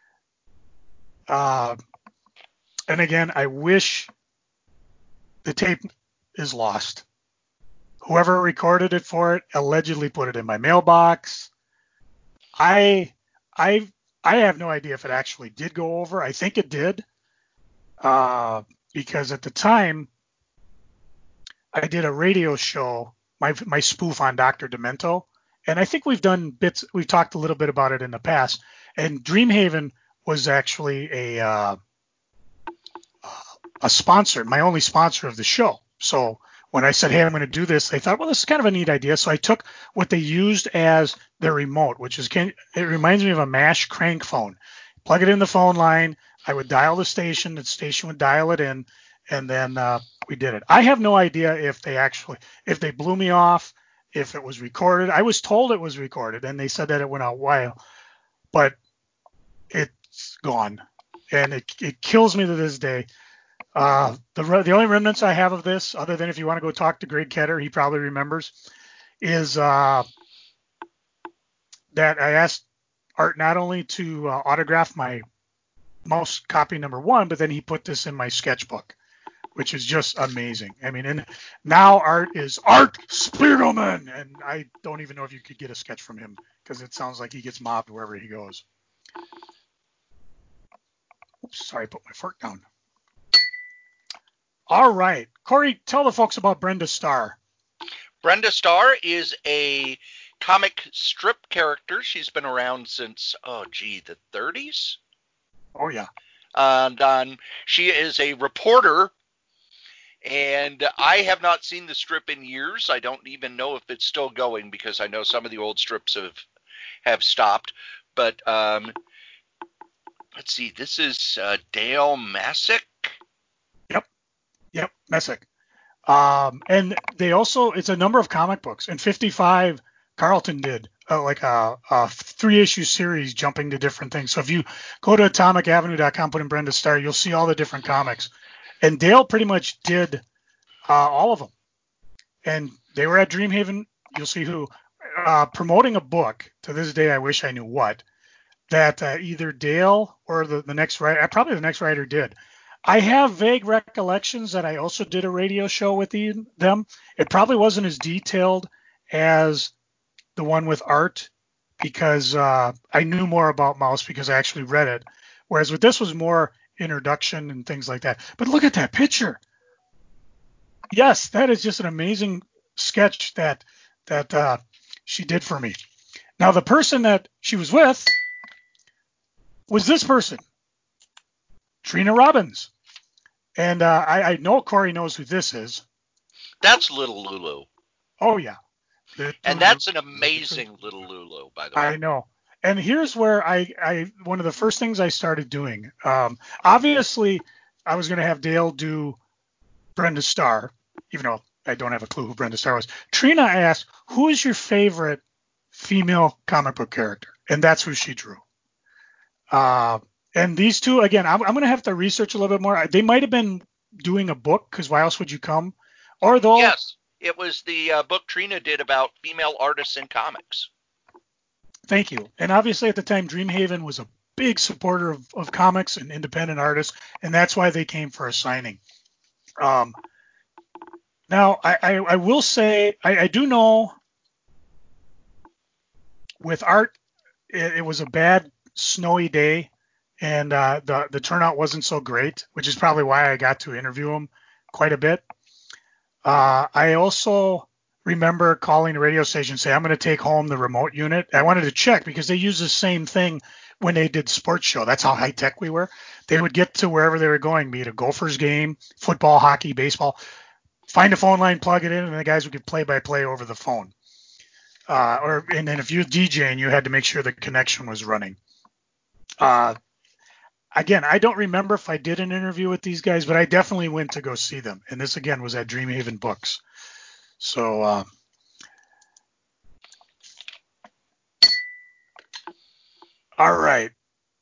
And again, I wish the tape is lost. Whoever recorded it for it allegedly put it in my mailbox. I have no idea if it actually did go over. I think it did. Because at the time I did a radio show, my spoof on Dr. Demento, and I think we've talked a little bit about it in the past, and Dreamhaven was actually a sponsor, my only sponsor of the show. So when I said, hey, I'm going to do this, they thought, well, this is kind of a neat idea. So I took what they used as their remote, it reminds me of a MASH crank phone. Plug it in the phone line. I would dial the station would dial it in, and then we did it. I have no idea if they blew me off, if it was recorded. I was told it was recorded, and they said that it went out wild, but it's gone, and it kills me to this day. The only remnants I have of this, other than if you want to go talk to Greg Ketter, he probably remembers, is that I asked Art not only to autograph my Maus copy number 1, but then he put this in my sketchbook, which is just amazing. I mean, and now Art is Art Spiegelman, and I don't even know if you could get a sketch from him because it sounds like he gets mobbed wherever he goes. Oops, sorry, I put my fork down. All right, Corey, tell the folks about Brenda Starr. Brenda Starr is a comic strip character. She's been around since, the 30s? Oh, yeah. And she is a reporter, and I have not seen the strip in years. I don't even know if it's still going because I know some of the old strips have stopped. But let's see, this is Dale Messick. Yep, Messick. And they also, it's a number of comic books. In 55, Carlton did like a 3-issue series jumping to different things. So if you go to atomicavenue.com, put in Brenda Starr, you'll see all the different comics. And Dale pretty much did all of them. And they were at Dreamhaven, you'll see who, promoting a book, to this day I wish I knew what, that either Dale or the next writer, probably the next writer did. I have vague recollections that I also did a radio show with them. It probably wasn't as detailed as the one with Art because I knew more about Maus because I actually read it. Whereas with this was more introduction and things like that. But look at that picture. Yes, that is just an amazing sketch that she did for me. Now, the person that she was with was this person, Trina Robbins. And I know Corey knows who this is. That's Little Lulu. Oh, yeah. And that's an amazing Little Lulu, by the way. I know. And here's where I one of the first things I started doing. Obviously, I was going to have Dale do Brenda Starr, even though I don't have a clue who Brenda Starr was. Trina asked, who is your favorite female comic book character? And that's who she drew. And these two, again, I'm going to have to research a little bit more. They might have been doing a book, because why else would you come? Or they'll... Yes, it was the book Trina did about female artists in comics. Thank you. And obviously at the time, Dreamhaven was a big supporter of comics and independent artists, and that's why they came for a signing. Now, I will say, I do know with Art, it was a bad snowy day, and the turnout wasn't so great, which is probably why I got to interview him quite a bit. I also remember calling the radio station and say, I'm going to take home the remote unit. I wanted to check because they use the same thing when they did sports show. That's how high tech we were. They would get to wherever they were going, be it a Gophers game, football, hockey, baseball, find a phone line, plug it in, and the guys would get play by play over the phone. And then if you're DJing, you had to make sure the connection was running. Again, I don't remember if I did an interview with these guys, but I definitely went to go see them. And this, again, was at Dreamhaven Books. So, all right.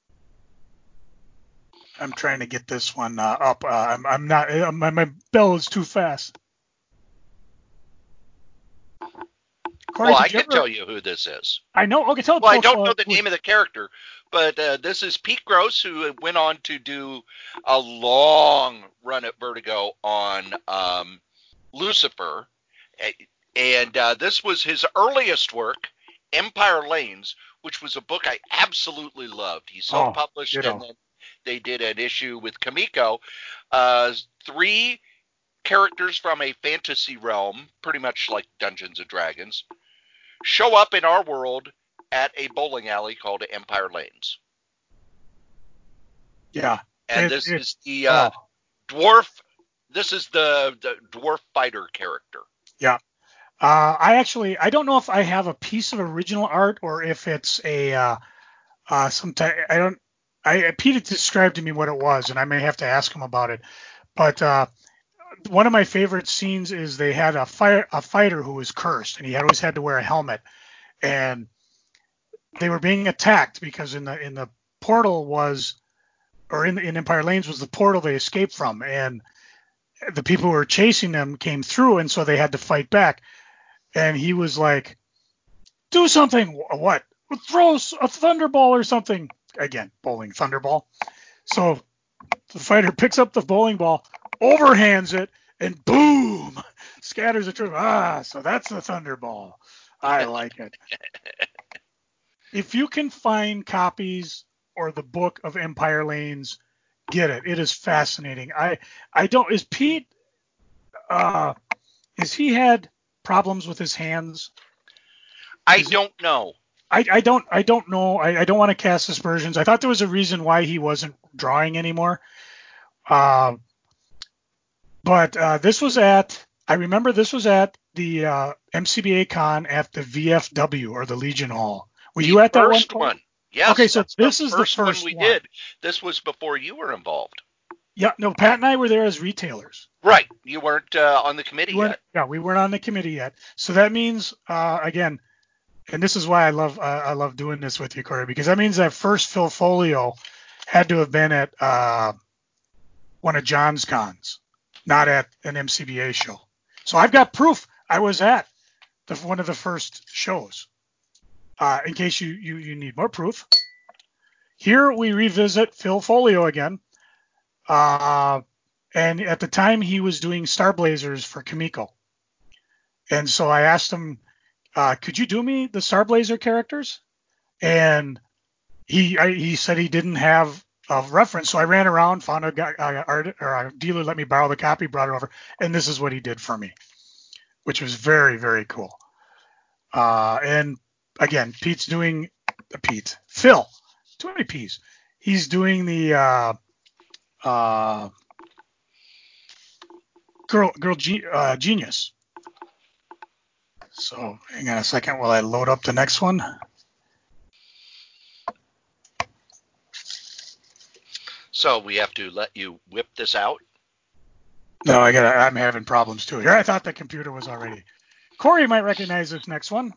I'm trying to get this one up. I'm not. My bell is too fast. Corey, Well, I can tell you who this is. I know. Okay, tell. Well, I don't know the name of the character, but this is Pete Gross, who went on to do a long run at Vertigo on Lucifer, and this was his earliest work, Empire Lanes, which was a book I absolutely loved. He self-published, and then they did an issue with Kamiko. 3 characters from a fantasy realm, pretty much like Dungeons and Dragons, show up in our world at a bowling alley called Empire Lanes. Yeah. And this is the dwarf. This is the dwarf fighter character. Yeah. I don't know if I have a piece of original art or if it's a some type. Pete had described to me what it was, and I may have to ask him about it. But one of my favorite scenes is they had a fighter who was cursed, and he always had to wear a helmet, and they were being attacked because in the portal was, or in Empire Lanes was the portal they escaped from, and the people who were chasing them came through, and so they had to fight back. And he was like, "Do something." What? Throw a thunderball or something. Again, bowling thunderball. So the fighter picks up the bowling ball, overhands it, and boom, scatters the troop. So that's the thunderball. I like it. If you can find copies or the book of Empire Lanes, get it. It is fascinating. Is Pete, has he had problems with his hands? I don't know. I don't know. I don't want to cast aspersions. I thought there was a reason why he wasn't drawing anymore. But this was at the MCBA Con at the VFW, or the Legion Hall. Were you at that one? First one. Yes. Okay, so this is the first one we did. This was before you were involved. Yeah, no, Pat and I were there as retailers. Right. You weren't on the committee yet. Yeah, we weren't on the committee yet. So that means, again, and this is why I love doing this with you, Corey, because that means that first Phil Folio had to have been at one of John's cons, not at an MCBA show. So I've got proof I was at one of the first shows. In case you need more proof, here we revisit Phil Folio again. And at the time he was doing Star Blazers for Kamiko. And so I asked him, could you do me the Star Blazer characters? And he said he didn't have a reference. So I ran around, found a dealer let me borrow the copy, brought it over, and this is what he did for me, which was very, very cool. And again, Phil, too many P's. He's doing the Genius. So hang on a second while I load up the next one. So we have to let you whip this out? No, I'm having problems too here. I thought the computer was already. Corey might recognize this next one.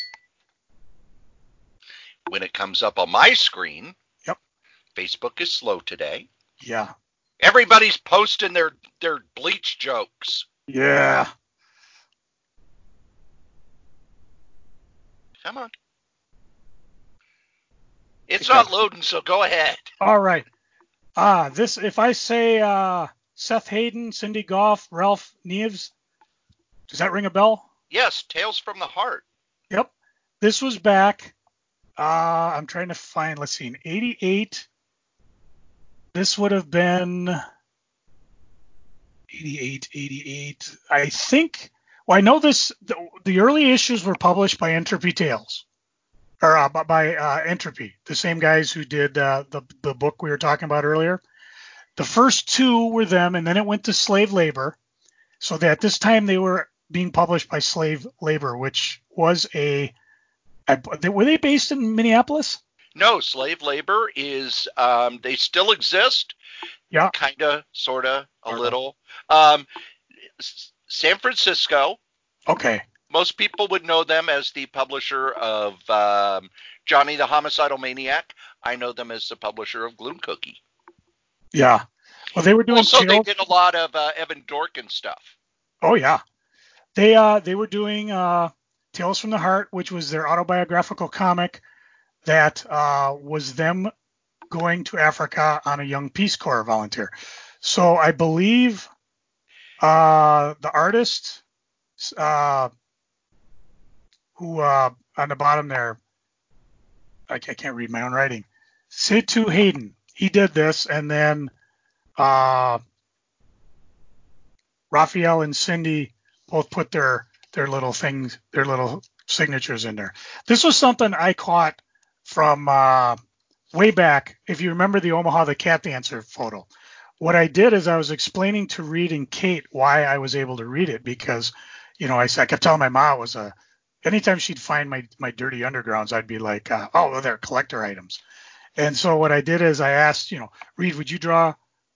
When it comes up on my screen, yep. Facebook is slow today. Yeah. Everybody's posting their Bleach jokes. Yeah. Come on. It's not loading, so go ahead. All right. If I say Seth Hayden, Cindy Goff, Ralph Neves, does that ring a bell? Yes, Tales from the Heart. Yep. This was back. I'm trying to find, let's see, in 88. This would have been 88. I think. Well, I know this. The early issues were published by Entropy Tales, or by Entropy, the same guys who did the book we were talking about earlier. The first two were them, and then it went to Slave Labor. So that at this time they were being published by Slave Labor, which was were they based in Minneapolis? No, Slave Labor is, they still exist. Yeah. Kind of, sort of, a little. San Francisco. Okay. Most people would know them as the publisher of Johnny the Homicidal Maniac. I know them as the publisher of Gloom Cookie. Yeah. Well, they were doing also, they did a lot of Evan Dorkin stuff. Oh, yeah. They were doing Tales from the Heart, which was their autobiographical comic that was them going to Africa on a young Peace Corps volunteer. So I believe the artist who on the bottom there, I can't read my own writing, Setu Hayden, he did this, and then Raphael and Cindy both put their little things, their little signatures in there. This was something I caught from way back. If you remember the Omaha the Cat Dancer photo, what I did is I was explaining to Reed and Kate why I was able to read it, because, I kept telling my mom it was anytime she'd find my dirty undergrounds, I'd be like, oh, well, they're collector items. And so what I did is I asked, Reed, would you draw,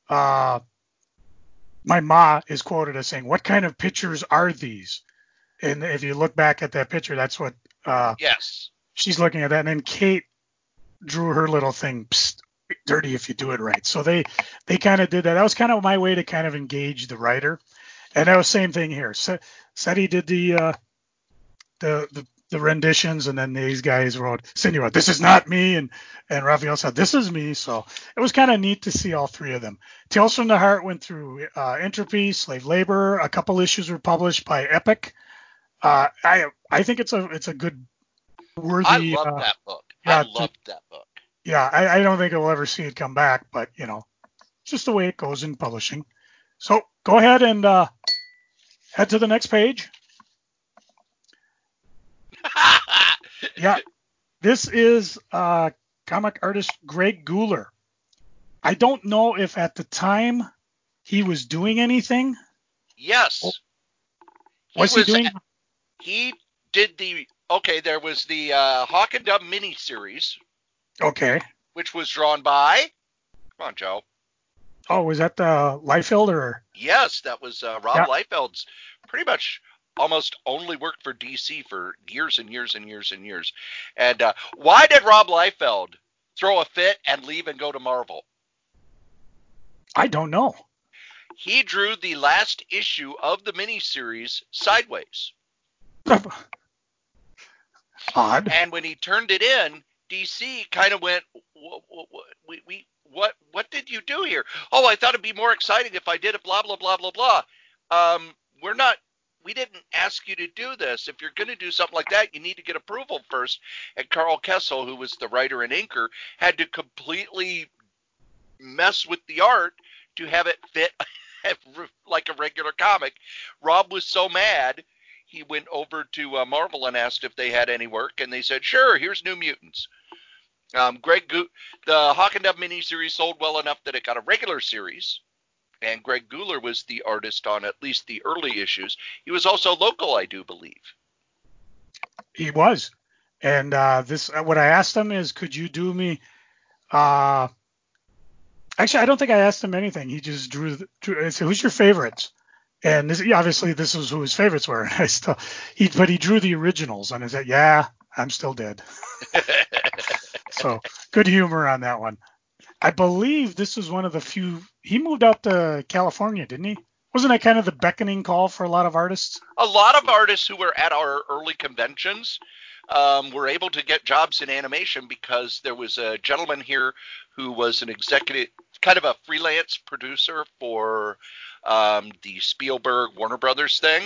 my ma is quoted as saying, what kind of pictures are these? And if you look back at that picture, that's what yes, she's looking at that. And then Kate drew her little thing, psst, dirty if you do it right. So they kind of did that. That was kind of my way to kind of engage the writer. And that was the same thing here. Seti did the renditions, and then these guys wrote, Cindy wrote, this is not me, and Raphael said, this is me. So it was kind of neat to see all three of them. Tales from the Heart went through Entropy, Slave Labor. A couple issues were published by Epic. I think it's a good, worthy. I love that book. I loved that book. Yeah, I don't think I'll ever see it come back, but it's just the way it goes in publishing. So go ahead and head to the next page. Yeah, this is comic artist Greg Guler. I don't know if at the time he was doing anything. Yes. Was he doing? He did there was the Hawk and Dove miniseries. Okay. Which was drawn by, come on, Joe. Oh, was that Liefeld or? Yes, that was Rob Liefeld's pretty much almost only worked for DC for years and years and years and years. And why did Rob Liefeld throw a fit and leave and go to Marvel? I don't know. He drew the last issue of the miniseries sideways. Odd. And when he turned it in, DC kind of went, what did you do here? Oh, I thought it'd be more exciting if I did it, blah, blah, blah, blah, blah. We didn't ask you to do this. If you're going to do something like that, you need to get approval first. And Carl Kessel, who was the writer and inker, had to completely mess with the art to have it fit like a regular comic. Rob was so mad, he went over to Marvel and asked if they had any work, and they said, sure, here's New Mutants. The Hawk and Dove miniseries sold well enough that it got a regular series, and Greg Guler was the artist on at least the early issues. He was also local, I do believe. He was. And what I asked him is, could you do me actually, I don't think I asked him anything. He just drew I said, who's your favorites? And obviously this is who his favorites were. But he drew the originals, and I said, yeah, I'm still dead. So good humor on that one. I believe this was one of the few. He moved out to California, didn't he? Wasn't that kind of the beckoning call for a lot of artists? A lot of artists who were at our early conventions were able to get jobs in animation because there was a gentleman here who was an executive, kind of a freelance producer for the Spielberg Warner Brothers thing.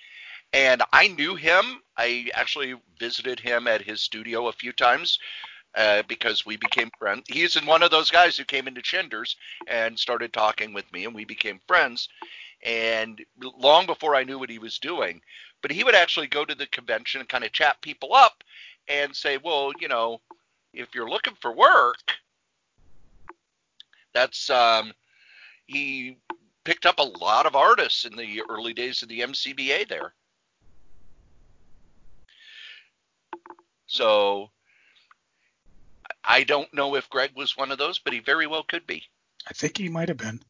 And I knew him. I actually visited him at his studio a few times. because we became friends. He's one of those guys who came into Chinder's and started talking with me, and we became friends. And long before I knew what he was doing, but he would actually go to the convention and kind of chat people up and say, well, if you're looking for work, that's he picked up a lot of artists in the early days of the MCBA there. So I don't know if Greg was one of those, but he very well could be. I think he might have been.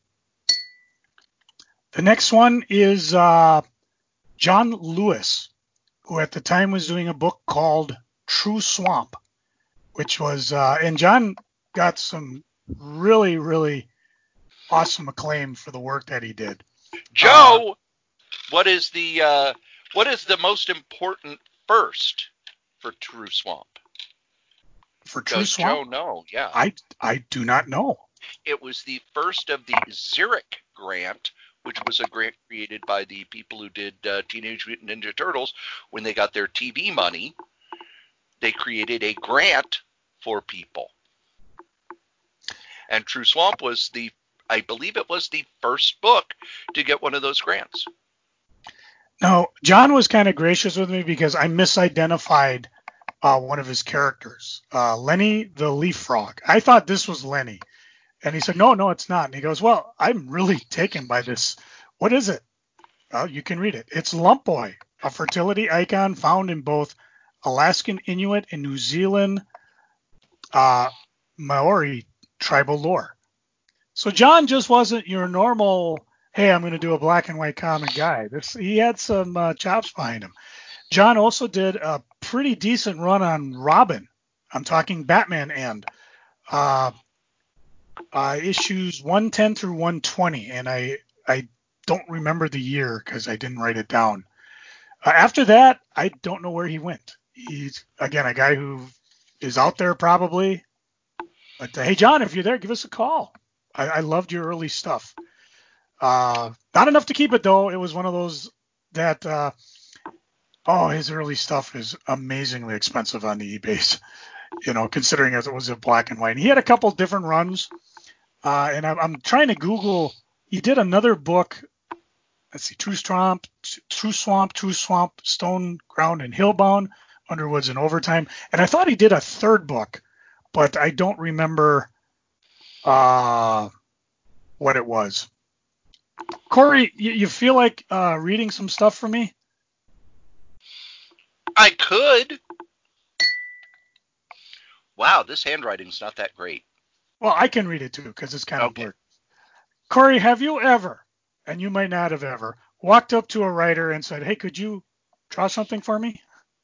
The next one is John Lewis, who at the time was doing a book called True Swamp, which was, and John got some really, really awesome acclaim for the work that he did. Joe, what is the most important first for True Swamp? For True Swamp? Joe know, yeah. I do not know. It was the first of the Xeric grant, which was a grant created by the people who did Teenage Mutant Ninja Turtles. When they got their TV money, they created a grant for people. And True Swamp was I believe it was the first book to get one of those grants. Now, John was kind of gracious with me because I misidentified one of his characters, Lenny the Leaf Frog. I thought this was Lenny. And he said, no, it's not. And he goes, well, I'm really taken by this. What is it? Well, you can read it. It's Lump Boy, a fertility icon found in both Alaskan Inuit and New Zealand Maori tribal lore. So John just wasn't your normal, hey, I'm going to do a black and white comic guy. He had some chops behind him. John also did a pretty decent run on Robin. I'm talking Batman end. Issues 110 through 120, and I don't remember the year because I didn't write it down. After that, I don't know where he went. He's, again, a guy who is out there probably. But, hey, John, if you're there, give us a call. I loved your early stuff. Not enough to keep it, though. It was one of those that, his early stuff is amazingly expensive on the eBays, considering as it was a black and white. And he had a couple different runs, and I'm trying to Google. He did another book. Let's see, True Swamp, Stone Ground, and Hillbound, Underwoods, and Overtime. And I thought he did a third book, but I don't remember what it was. Corey, you feel like reading some stuff for me? I could. Wow, this handwriting's not that great. Well, I can read it too because it's kind of blurred. Corey, have you ever, and you might not have ever, walked up to a writer and said, hey, could you draw something for me?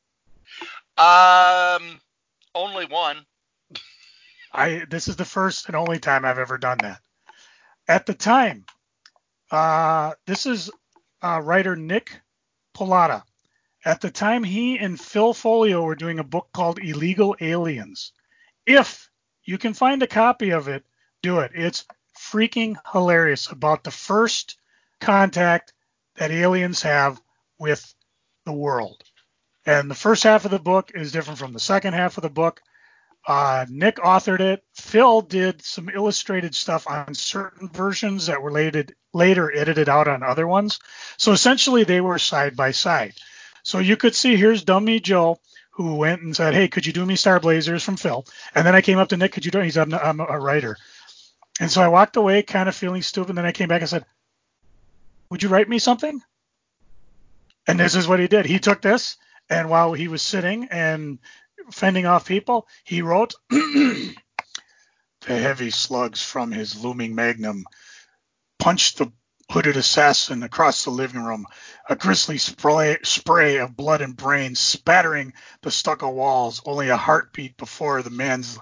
Only one. This is the first and only time I've ever done that. At the time, this is writer Nick Polata. At the time, he and Phil Folio were doing a book called Illegal Aliens. If you can find a copy of it, do it. It's freaking hilarious about the first contact that aliens have with the world. And the first half of the book is different from the second half of the book. Nick authored it. Phil did some illustrated stuff on certain versions that were later edited out on other ones. So essentially they were side by side. So you could see, here's Dummy Joe, who went and said, hey, could you do me Star Blazers from Phil? And then I came up to Nick, could you do it? He said, I'm a writer. And so I walked away kind of feeling stupid. And then I came back and said, would you write me something? And this is what he did. He took this, and while he was sitting and fending off people, he wrote, the heavy slugs from his looming magnum punched the hooded assassin across the living room, a grisly spray of blood and brains spattering the stucco walls, only a heartbeat before the man's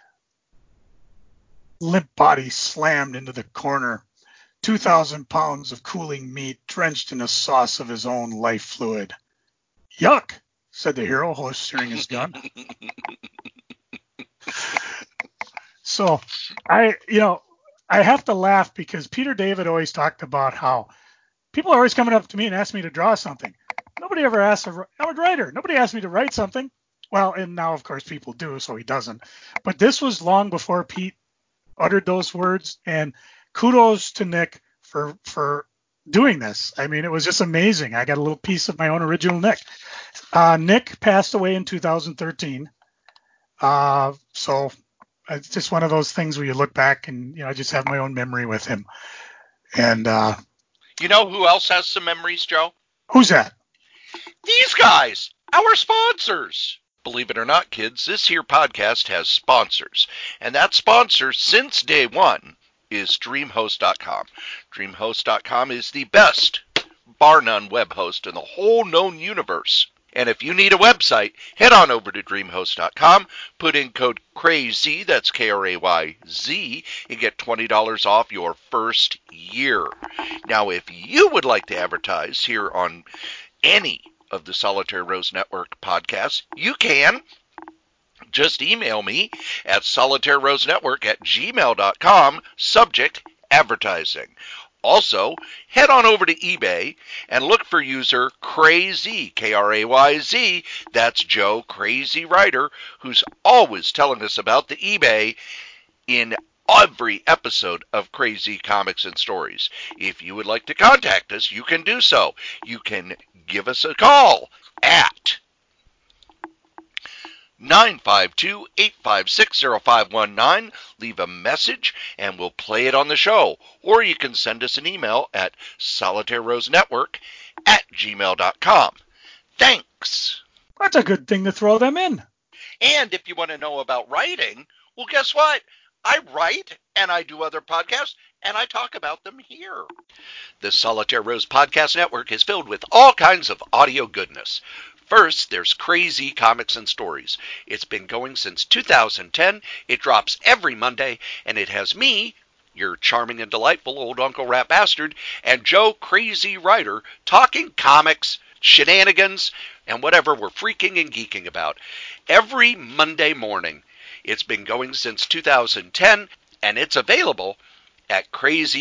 limp body slammed into the corner. 2,000 pounds of cooling meat drenched in a sauce of his own life fluid. Yuck, said the hero, holstering his gun. So I have to laugh because Peter David always talked about how people are always coming up to me and asking me to draw something. Nobody ever asked, I'm a writer. Nobody asked me to write something. Well, and now, of course, people do, so he doesn't. But this was long before Pete uttered those words, and kudos to Nick for doing this. I mean, it was just amazing. I got a little piece of my own original Nick. Nick passed away in 2013. So it's just one of those things where you look back and, I just have my own memory with him. And You know who else has some memories, Joe? who's that? These guys, our sponsors. Believe it or not, kids, this here podcast has sponsors. And that sponsor, since day one, is DreamHost.com. DreamHost.com is the best, bar none, web host in the whole known universe. And if you need a website, head on over to DreamHost.com, put in code CRAYZ, that's KRAYZ, and get $20 off your first year. Now, if you would like to advertise here on any of the Solitaire Rose Network podcasts, you can. Just email me at solitairerosenetwork@gmail.com, subject advertising. Also, head on over to eBay and look for user Crazy, KRAYZ. That's Joe Crazy Writer, who's always telling us about the eBay in every episode of Crazy Comics and Stories. If you would like to contact us, you can do so. You can give us a call at 952-856-0519. Leave a message and we'll play it on the show. Or you can send us an email at solitairerosenetwork@gmail.com. Thanks. That's a good thing to throw them in. And if you want to know about writing, well, guess what? I write and I do other podcasts and I talk about them here. The Solitaire Rose Podcast Network is filled with all kinds of audio goodness. First, there's Crazy Comics and Stories. It's been going since 2010. It drops every Monday, and it has me, your charming and delightful old Uncle Rat Bastard, and Joe Crazy Writer talking comics, shenanigans, and whatever we're freaking and geeking about. Every Monday morning. It's been going since 2010, and it's available at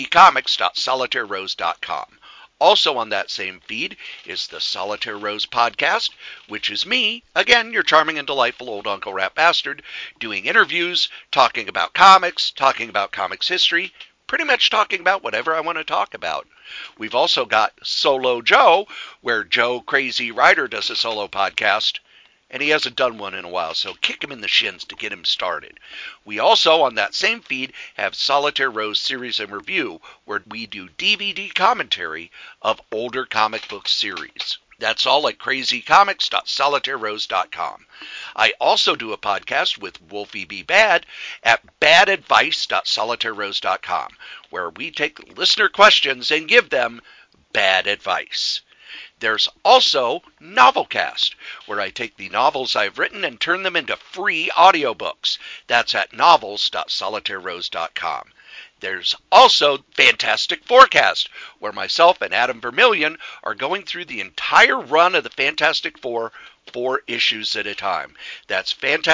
crazycomics.solitairerose.com. Also on that same feed is the Solitaire Rose Podcast, which is me, again, your charming and delightful old Uncle Rat Bastard, doing interviews, talking about comics history, pretty much talking about whatever I want to talk about. We've also got Solo Joe, where Joe Crazy Writer does a solo podcast, and he hasn't done one in a while, so kick him in the shins to get him started. We also, on that same feed, have Solitaire Rose Series and Review, where we do DVD commentary of older comic book series. That's all at crazycomics.solitairerose.com. I also do a podcast with Wolfie B. Bad at badadvice.solitairerose.com, where we take listener questions and give them bad advice. There's also Novelcast, where I take the novels I've written and turn them into free audiobooks. That's at novels.solitairerose.com. There's also Fantastic Forecast, where myself and Adam Vermillion are going through the entire run of the Fantastic Four, 4 issues at a time. That's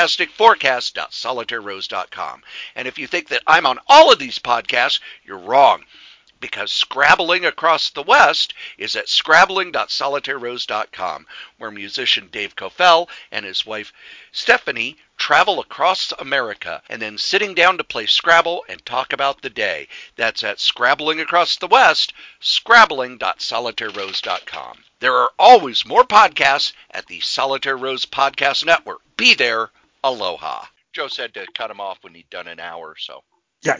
fantasticforecast.solitairerose.com. And if you think that I'm on all of these podcasts, you're wrong, because Scrabbling Across the West is at scrabbling.solitairerose.com, where musician Dave Cofell and his wife Stephanie travel across America and then sitting down to play Scrabble and talk about the day. That's at Scrabbling Across the West, scrabbling.solitairerose.com. There are always more podcasts at the Solitaire Rose Podcast Network. Be there. Aloha. Joe said to cut him off when he'd done an hour, so. Yeah.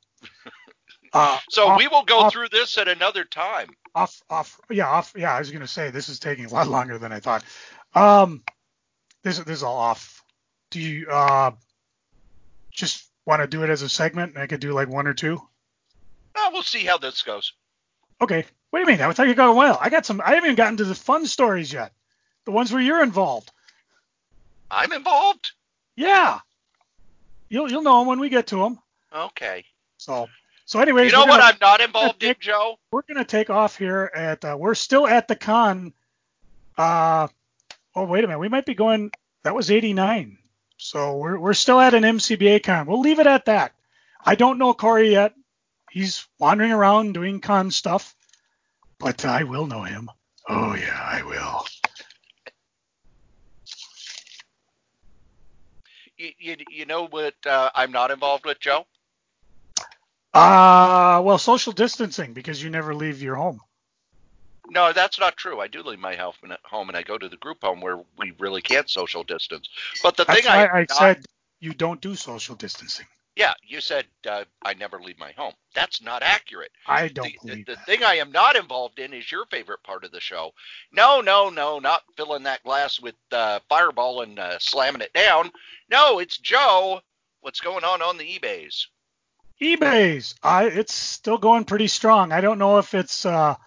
We will go through this at another time. Yeah, I was going to say, this is taking a lot longer than I thought. This is all off. Do you just want to do it as a segment? And I could do like 1 or 2? We'll see how this goes. Okay. What do you mean? I thought you got well. I haven't even gotten to the fun stories yet. The ones where you're involved. I'm involved? Yeah. You'll know them when we get to them. Okay. So anyways, you know what I'm not involved in, Joe? We're going to take off here at, we're still at the con. Oh, wait a minute. We might be going, that was 89. So we're still at an MCBA con. We'll leave it at that. I don't know Corey yet. He's wandering around doing con stuff, but I will know him. Oh yeah, I will. You know what I'm not involved with, Joe? Well, social distancing, because you never leave your home. No, that's not true. I do leave my home and I go to the group home where we really can't social distance. But the That's thing why I I said you don't do social distancing. yeah, you said I never leave my home. That's not accurate. I don't believe The that. thing I am not involved in is your favorite part of the show. No, not filling that glass with Fireball and slamming it down. No, it's Joe. What's going on the eBays? eBay's, it's still going pretty strong. I don't know if it's the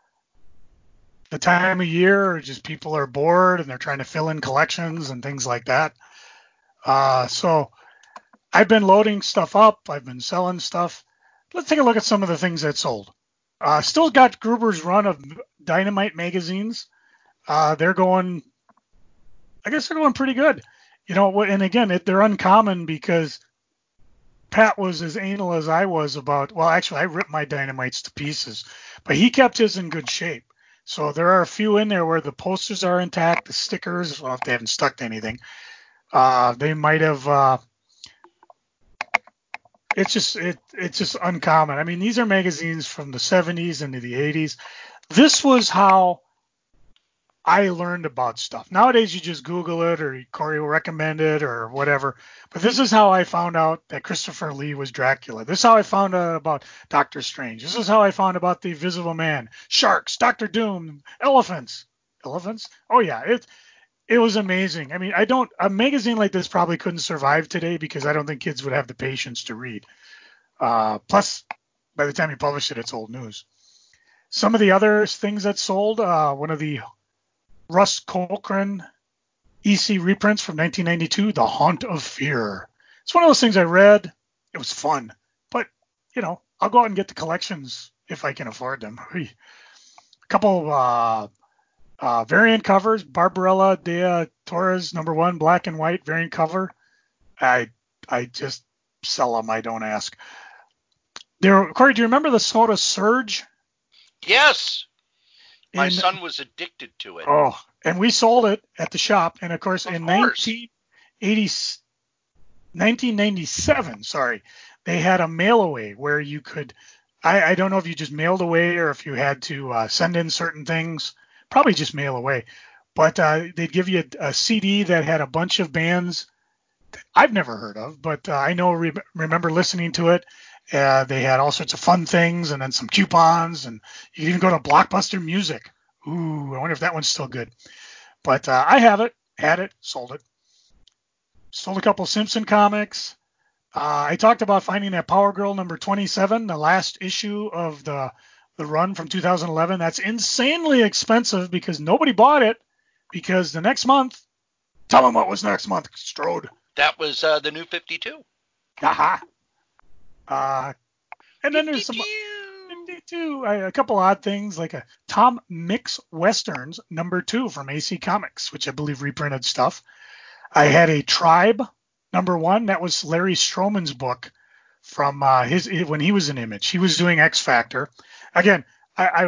time of year or just people are bored and they're trying to fill in collections and things like that. So I've been loading stuff up. I've been selling stuff. Let's take a look at some of the things that sold. Still got Gruber's run of Dynamite magazines. They're going, I guess they're going pretty good. You know, and again, they're uncommon because Pat was as anal as I was about, well, actually, I ripped my Dynamites to pieces, but he kept his in good shape. So there are a few in there where the posters are intact, the stickers, well, if they haven't stuck to anything, they might have, it's just uncommon. I mean, these are magazines from the 70s into the 80s. This was how I learned about stuff. Nowadays, you just Google it or Corey will recommend it or whatever. But this is how I found out that Christopher Lee was Dracula. This is how I found out about Doctor Strange. This is how I found about the Invisible Man, sharks, Doctor Doom, elephants. Elephants? Oh yeah, it was amazing. I mean, a magazine like this probably couldn't survive today because I don't think kids would have the patience to read. Plus, by the time you publish it, it's old news. Some of the other things that sold, one of the Russ Cochran EC reprints from 1992, The Haunt of Fear. It's one of those things I read. It was fun. But, I'll go out and get the collections if I can afford them. A couple variant covers. Barbarella de Torres, #1, black and white variant cover. I just sell them. I don't ask. Corey, do you remember the soda Surge? Yes. My son was addicted to it. Oh, and we sold it at the shop. And of course, in 1997, they had a mail away where you could, I don't know if you just mailed away or if you had to send in certain things, probably just mail away. But they'd give you a CD that had a bunch of bands that I've never heard of, but I remember listening to it. They had all sorts of fun things and then some coupons, and you could even go to Blockbuster Music. Ooh, I wonder if that one's still good. But I have it, had it, sold it. Sold a couple Simpson comics. I talked about finding that Power Girl #27, the last issue of the run from 2011. That's insanely expensive because nobody bought it because the next month, tell them what was next month, Strode. That was the New 52. Haha. And then there's some 52, a couple odd things like a Tom Mix Westerns #2 from AC Comics, which I believe reprinted stuff. I had a Tribe #1. That was Larry Stroman's book from when he was in Image. He was doing X Factor. Again, I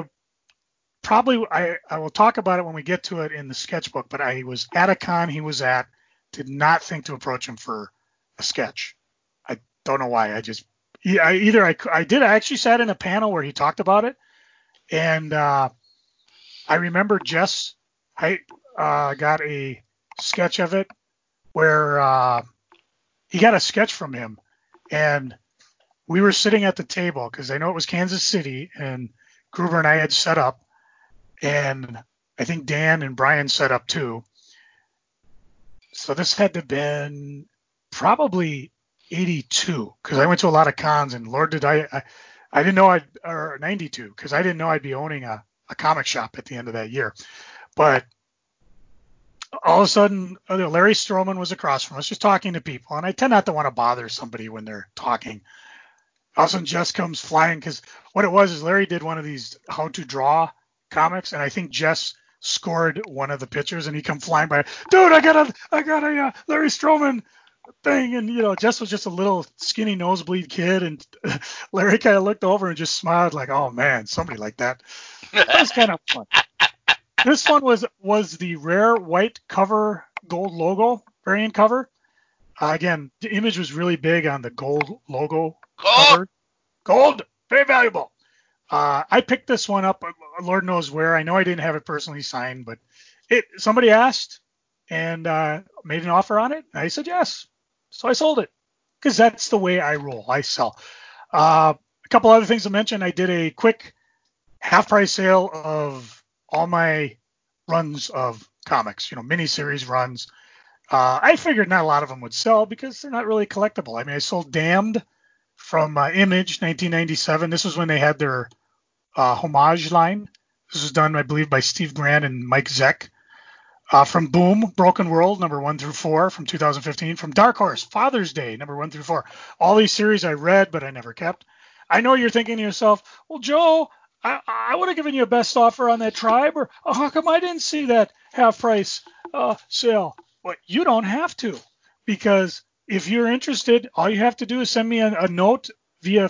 will talk about it when we get to it in the sketchbook, but I was at a con he was at, did not think to approach him for a sketch. I don't know why. I actually sat in a panel where he talked about it, and I remember Jess, I got a sketch of it where he got a sketch from him, and we were sitting at the table because I know it was Kansas City, and Gruber and I had set up, and I think Dan and Brian set up too. So this had to have been probably 82 because I went to a lot of cons, and Lord did I didn't know or 92 because I didn't know I'd be owning a comic shop at the end of that year. But all of a sudden, Larry Stroman was across from us just talking to people, and I tend not to want to bother somebody when they're talking. All of a sudden, Jess comes flying because what it was is Larry did one of these how to draw comics, and I think Jess scored one of the pictures, and he come flying by. Dude, I got a Larry Stroman thing, and Jess was just a little skinny nosebleed kid, and Larry kind of looked over and just smiled like, oh man, somebody like that. That was kind of fun. This one was the rare white cover gold logo variant cover. Again, the Image was really big on the gold logo Gold! cover. Gold, very valuable. I picked this one up, Lord knows where. I know I didn't have it personally signed, but somebody asked and made an offer on it. And I said yes. So I sold it because that's the way I roll. I sell. A couple other things to mention. I did a quick half price sale of all my runs of comics, miniseries runs. I figured not a lot of them would sell because they're not really collectible. I mean, I sold Damned from Image 1997. This was when they had their homage line. This was done, I believe, by Steve Grant and Mike Zeck. From Boom, Broken World, number 1 through 4 from 2015. From Dark Horse, Father's Day, number 1 through 4. All these series I read, but I never kept. I know you're thinking to yourself, well, Joe, I would have given you a best offer on that Tribe, or how come I didn't see that half price sale? Well, you don't have to, because if you're interested, all you have to do is send me a note via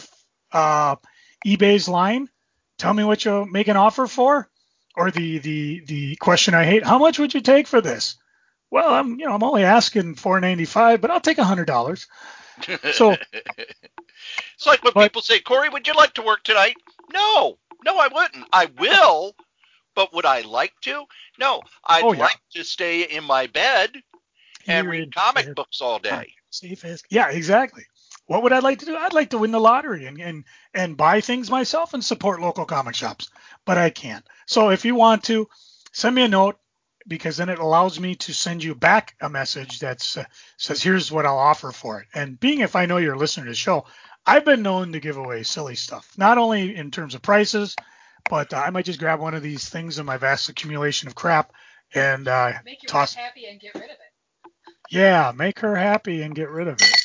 eBay's line. Tell me what you'll make an offer for, or the question I hate: how much would you take for this? Well, I'm only asking $4.95, but I'll take $100. So it's like when people say, Corey, would you like to work tonight? No, I wouldn't. I will, but would I like to? No, I'd like to stay in my bed and read comic books all day. Yeah, exactly. What would I like to do? I'd like to win the lottery and buy things myself and support local comic shops, but I can't. So if you want to, send me a note, because then it allows me to send you back a message that says, here's what I'll offer for it. And being if I know you're a listener to the show, I've been known to give away silly stuff, not only in terms of prices, but I might just grab one of these things in my vast accumulation of crap and make your wife happy and get rid of it. Yeah, make her happy and get rid of it.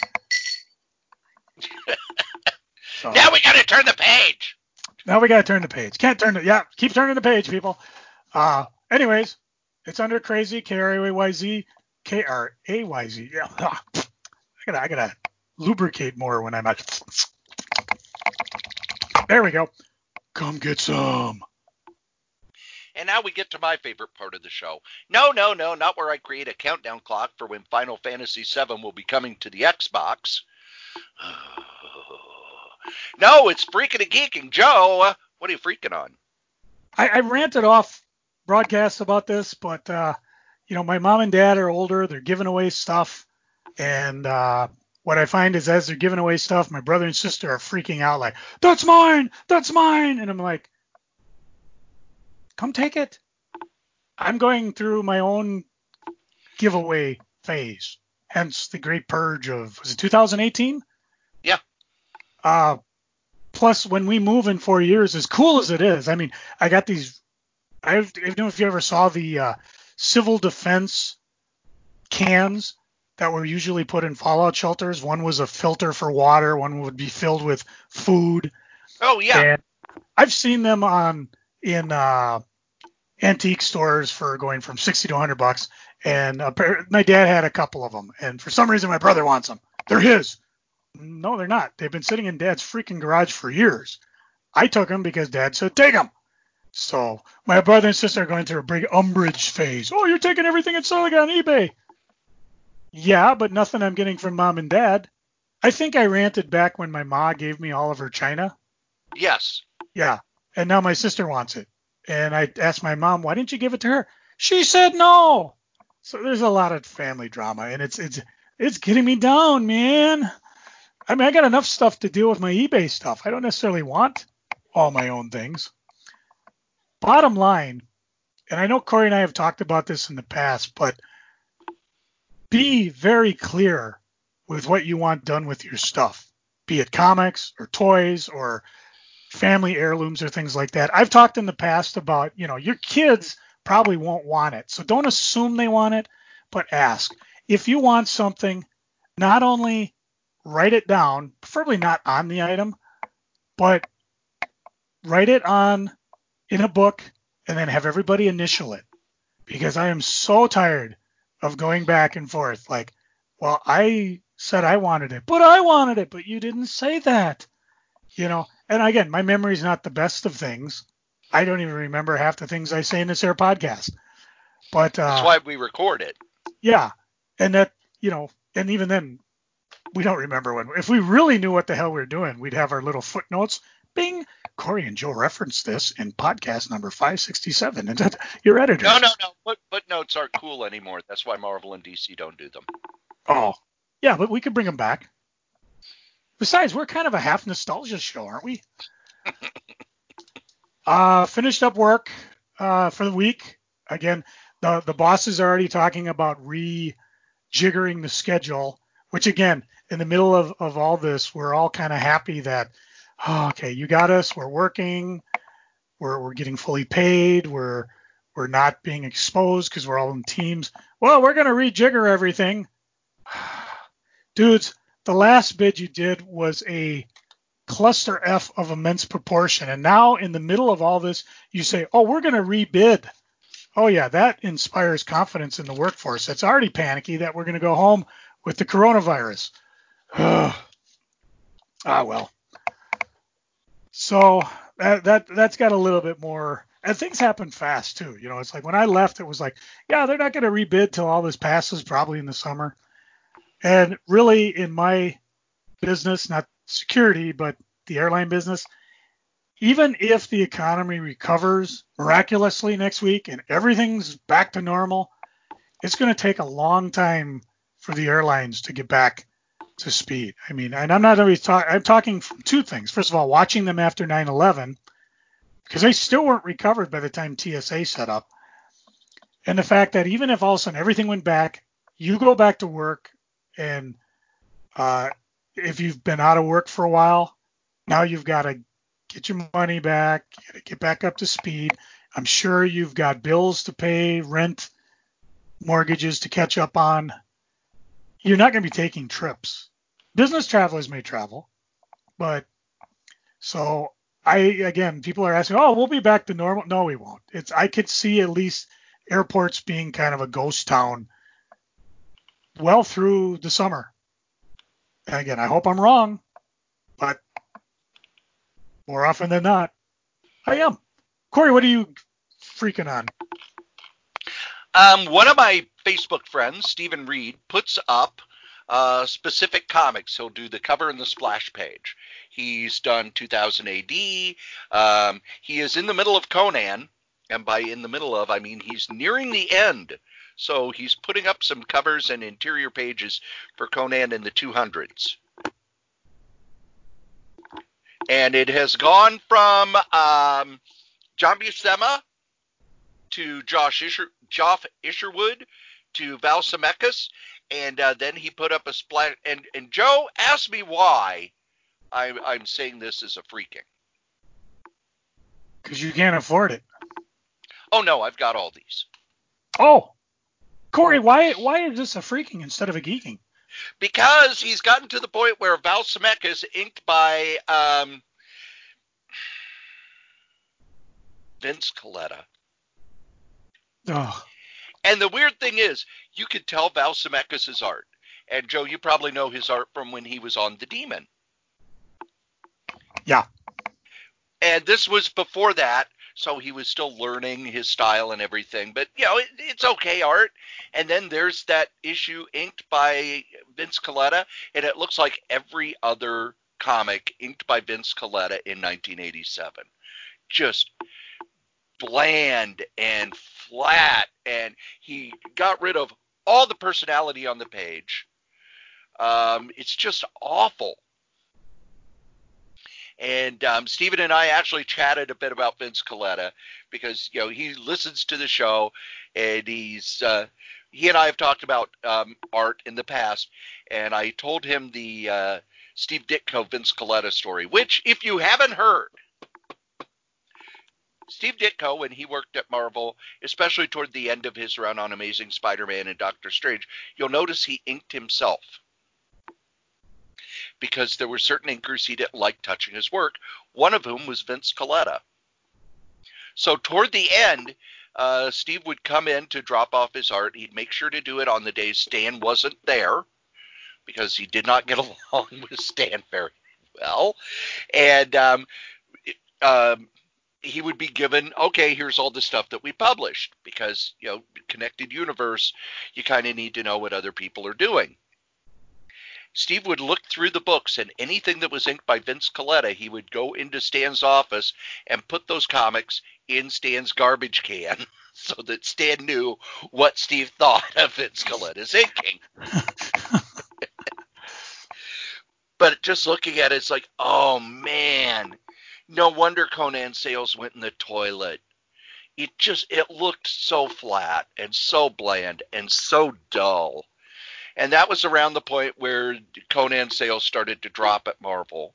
So, now we got to turn the page. Can't turn it. Yeah, keep turning the page, people. Anyways, it's under Crazy, KRAYZ, KRAYZ. Yeah, I gotta lubricate more when I'm at. There we go. Come get some. And now we get to my favorite part of the show. No, not where I create a countdown clock for when Final Fantasy VII will be coming to the Xbox. No, it's Freaking and Geeking. Joe, what are you freaking on? I ranted off broadcasts about this, but, my mom and dad are older. They're giving away stuff. And what I find is as they're giving away stuff, my brother and sister are freaking out like, that's mine. And I'm like, come take it. I'm going through my own giveaway phase. Hence the great purge of, was it 2018? Yeah. Plus, when we move in 4 years, as cool as it is, I mean, I got these, I don't know if you ever saw the civil defense cans that were usually put in fallout shelters. One was a filter for water. One would be filled with food. Oh, yeah. And I've seen them in antique stores for going from $60 to $100. And my dad had a couple of them. And for some reason, my brother wants them. They're his. No, they're not. They've been sitting in Dad's freaking garage for years. I took them because Dad said, take them. So my brother and sister are going through a big umbrage phase. Oh, you're taking everything and selling it on eBay. Yeah, but nothing I'm getting from Mom and Dad. I think I ranted back when my ma gave me all of her china. Yes. Yeah. And now my sister wants it. And I asked my mom, why didn't you give it to her? She said no. So there's a lot of family drama, and it's getting me down, man. I mean, I got enough stuff to deal with my eBay stuff. I don't necessarily want all my own things. Bottom line, and I know Corey and I have talked about this in the past, but be very clear with what you want done with your stuff, be it comics or toys or family heirlooms or things like that. I've talked in the past about, your kids probably won't want it. So don't assume they want it, but ask. If you want something, not only write it down, preferably not on the item, but write it in a book and then have everybody initial it. Because I am so tired of going back and forth. Like, well, I said I wanted it, but you didn't say that. And again, my memory is not the best of things. I don't even remember half the things I say in this air podcast. But that's why we record it. Yeah. And that, And even then, we don't remember when. If we really knew what the hell we were doing, we'd have our little footnotes. Bing, Corey and Joe referenced this in podcast number 567. And your editors. No. Footnotes aren't cool anymore. That's why Marvel and DC don't do them. Oh, yeah, but we could bring them back. Besides, we're kind of a half nostalgia show, aren't we? Finished up work for the week. Again, the bosses are already talking about rejiggering the schedule, which again, in the middle of all this, we're all kind of happy that, okay, you got us. We're working. We're getting fully paid. We're not being exposed because we're all in teams. Well, we're going to rejigger everything. Dudes, the last bid you did was a cluster F of immense proportion. And now in the middle of all this, you say, oh, we're going to rebid. Oh, yeah, that inspires confidence in the workforce. That's already panicky that we're going to go home with the coronavirus. Well. So that's got a little bit more. And things happen fast, too. You know, it's like when I left, it was like, yeah, they're not going to rebid till all this passes, probably in the summer. And really, in my business, not security, but the airline business, even if the economy recovers miraculously next week and everything's back to normal, it's going to take a long time for the airlines to get back to speed. I mean, and I'm not always talking, I'm talking from two things. First of all, watching them after 9/11, because they still weren't recovered by the time TSA set up. And the fact that even if all of a sudden everything went back, you go back to work, and if you've been out of work for a while, now you've got to get your money back, you got to get back up to speed. I'm sure you've got bills to pay, rent, mortgages to catch up on. You're not going to be taking trips. Business travelers may travel, but so people are asking, oh, we'll be back to normal. No, we won't. I could see at least airports being kind of a ghost town well through the summer. And again, I hope I'm wrong, but more often than not, I am. Corey, what are you freaking on? One of my Facebook friends, Stephen Reed, puts up specific comics. He'll do the cover and the splash page. He's done 2000 AD. He is in the middle of Conan, and by in the middle of, I mean he's nearing the end. So he's putting up some covers and interior pages for Conan in the 200s. And it has gone from John Buscema to Joff Isherwood to Val Zemeckis, and then he put up a splash. And Joe asked me why I'm saying this is a freaking. Because you can't afford it. Oh no, I've got all these. Oh, Corey, why is this a freaking instead of a geeking? Because he's gotten to the point where Val Zemeckis, inked by Vince Colletta. Oh. And the weird thing is, you could tell Val Zemeckis' art. And Joe, you probably know his art from when he was on The Demon. Yeah. And this was before that, so he was still learning his style and everything. But, you know, it's okay art. And then there's that issue inked by Vince Colletta, and it looks like every other comic inked by Vince Colletta in 1987. Just bland and flat, and he got rid of all the personality on the page. It's just awful. And Stephen and I actually chatted a bit about Vince Colletta because, you know, he listens to the show, and he and I have talked about art in the past, and I told him the Steve Ditko Vince Colletta story, which, if you haven't heard, Steve Ditko, when he worked at Marvel, especially toward the end of his run on Amazing Spider-Man and Doctor Strange, you'll notice he inked himself. Because there were certain inkers he didn't like touching his work, one of whom was Vince Colletta. So toward the end, Steve would come in to drop off his art. He'd make sure to do it on the days Stan wasn't there, because he did not get along with Stan very well. And he would be given, okay, here's all the stuff that we published, because, you know, connected universe, you kind of need to know what other people are doing. Steve would look through the books, and anything that was inked by Vince Colletta, he would go into Stan's office and put those comics in Stan's garbage can so that Stan knew what Steve thought of Vince Coletta's inking. But just looking at it, it's like, oh, man, no wonder Conan sales went in the toilet. It looked so flat and so bland and so dull. And that was around the point where Conan sales started to drop at Marvel.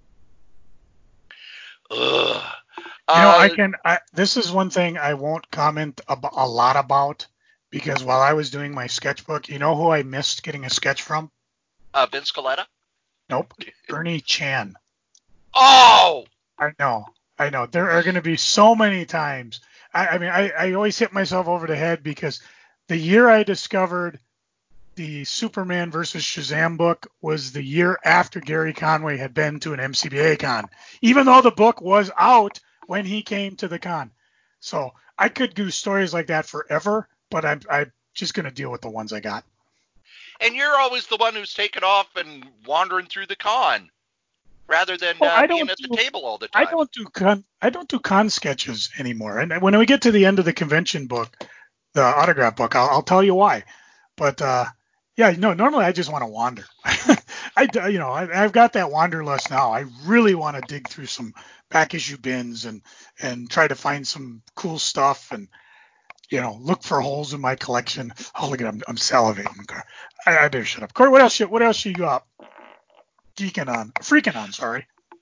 Ugh. This is one thing I won't comment a lot about, because while I was doing my sketchbook, you know who I missed getting a sketch from? Vince Colletta? Nope. Bernie Chan. Oh! I know. There are going to be so many times. I always hit myself over the head, because the year I discovered the Superman versus Shazam book was the year after Gary Conway had been to an MCBA con, even though the book was out when he came to the con. So I could do stories like that forever, but I'm just going to deal with the ones I got. And you're always the one who's taken off and wandering through the con, rather than being at the table all the time. I don't do con sketches anymore. And when we get to the end of the convention book, the autograph book, I'll tell you why. But normally I just want to wander. I've got that wanderlust now. I really want to dig through some back issue bins and try to find some cool stuff and look for holes in my collection. Oh, look at I'm salivating. I better shut up. Corey, what else you got? Freaking on, sorry.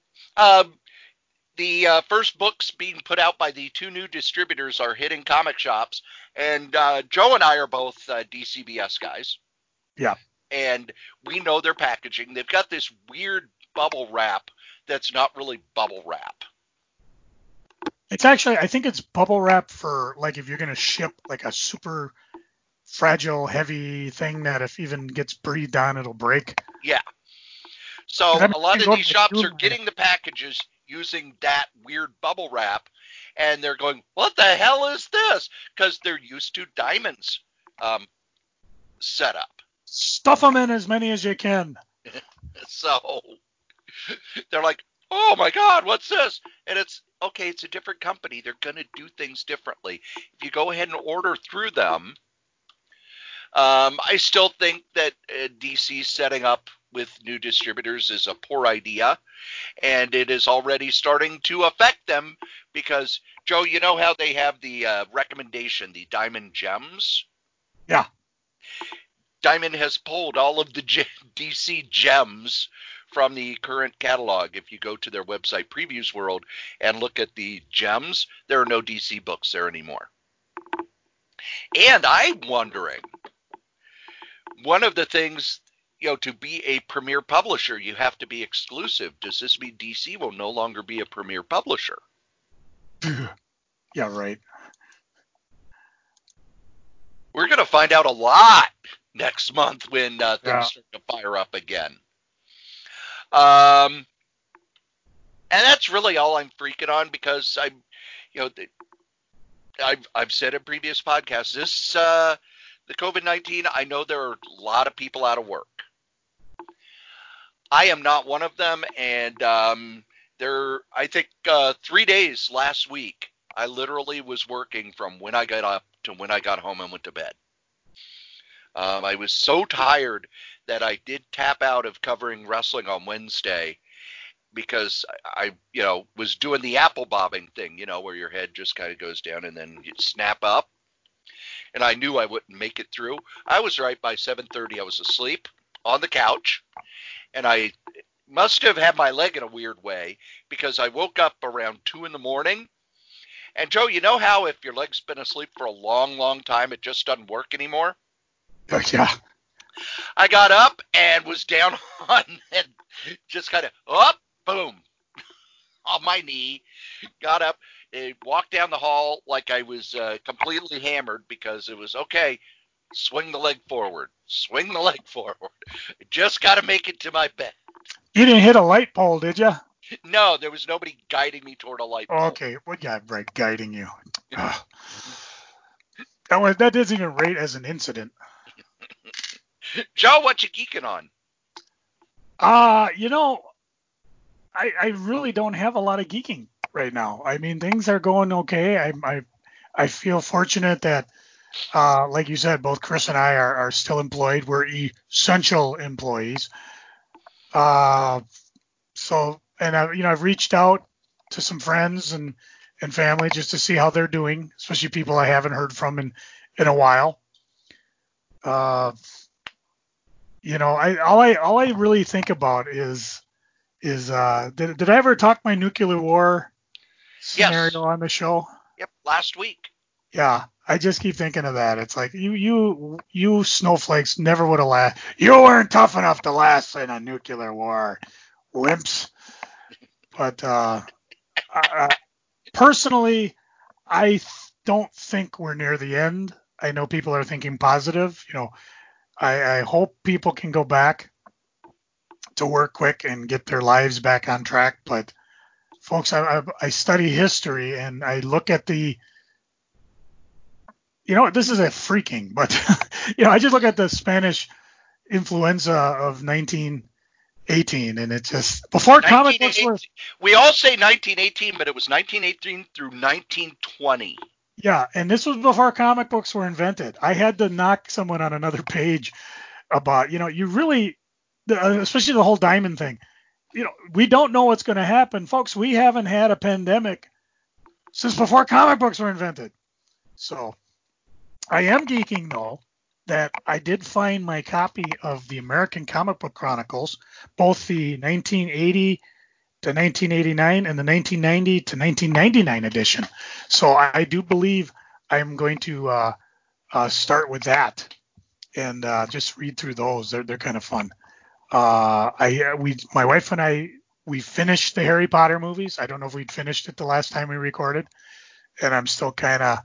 The first books being put out by the two new distributors are hitting comic shops, and Joe and I are both DCBS guys. Yeah. And we know their packaging. They've got this weird bubble wrap that's not really bubble wrap. It's actually, I think it's bubble wrap for, like, if you're going to ship like a super fragile, heavy thing that if even gets breathed on, it'll break. Yeah. So a lot of these shops are getting the packages using that weird bubble wrap, and they're going, what the hell is this? Because they're used to Diamond's setup. Stuff them in as many as you can. So they're like, oh my God, what's this? And it's okay. It's a different company. They're going to do things differently. If you go ahead and order through them, I still think that DC setting up with new distributors is a poor idea, and it is already starting to affect them because, Joe, you know how they have the recommendation, the Diamond Gems? Yeah. Diamond has pulled all of the DC gems from the current catalog. If you go to their website, Previews World, and look at the gems, there are no DC books there anymore. And I'm wondering, one of the things, to be a premier publisher, you have to be exclusive. Does this mean DC will no longer be a premier publisher? Yeah, right. We're going to find out a lot next month when things start to fire up again. And that's really all I'm freaking on, because I've said in previous podcasts, the COVID-19, I know there are a lot of people out of work. I am not one of them, and I think 3 days last week, I literally was working from when I got up to when I got home and went to bed. I was so tired that I did tap out of covering wrestling on Wednesday, because I was doing the apple bobbing thing, where your head just kind of goes down and then you snap up. And I knew I wouldn't make it through. I was right by 7:30. I was asleep on the couch, and I must have had my leg in a weird way, because I woke up around 2 in the morning. And Joe, you know how if your leg's been asleep for a long, long time, it just doesn't work anymore? Yeah. I got up and was down on and just kind of up, boom, on my knee, got up, walked down the hall like I was completely hammered, because it was, okay, swing the leg forward. Just got to make it to my bed. You didn't hit a light pole, did you? No, there was nobody guiding me toward a light pole. Okay, well, yeah, right, guiding you. That doesn't even rate as an incident. Joe, what you geeking on? You know, I really don't have a lot of geeking right now. I mean, things are going okay. I feel fortunate that, like you said, both Chris and I are still employed. We're essential employees. Uh, so, and I've reached out to some friends and family just to see how they're doing, especially people I haven't heard from in a while. Uh, all I really think about is did I ever talk my nuclear war Yes. scenario on the show? Yep. Last week. Yeah, I just keep thinking of that. It's like you snowflakes never would have last. You weren't tough enough to last in a nuclear war, wimps. But uh, personally, don't think we're near the end. I know people are thinking positive. I hope people can go back to work quick and get their lives back on track. But folks, I study history and I look at this is a freaking, but I just look at the Spanish influenza of 1918, and it's just before comic books 1918. were. We all say 1918, but it was 1918 through 1920. Yeah, and this was before comic books were invented. I had to knock someone on another page about, you really, especially the whole diamond thing. We don't know what's going to happen, folks. We haven't had a pandemic since before comic books were invented. So I am geeking though that I did find my copy of the American Comic Book Chronicles, both the 1980 to 1989 and the 1990 to 1999 edition. So I do believe I'm going to start with that and just read through those. They're kind of fun. My wife and we finished the Harry Potter movies. I don't know if we'd finished it the last time we recorded, and I'm still kind of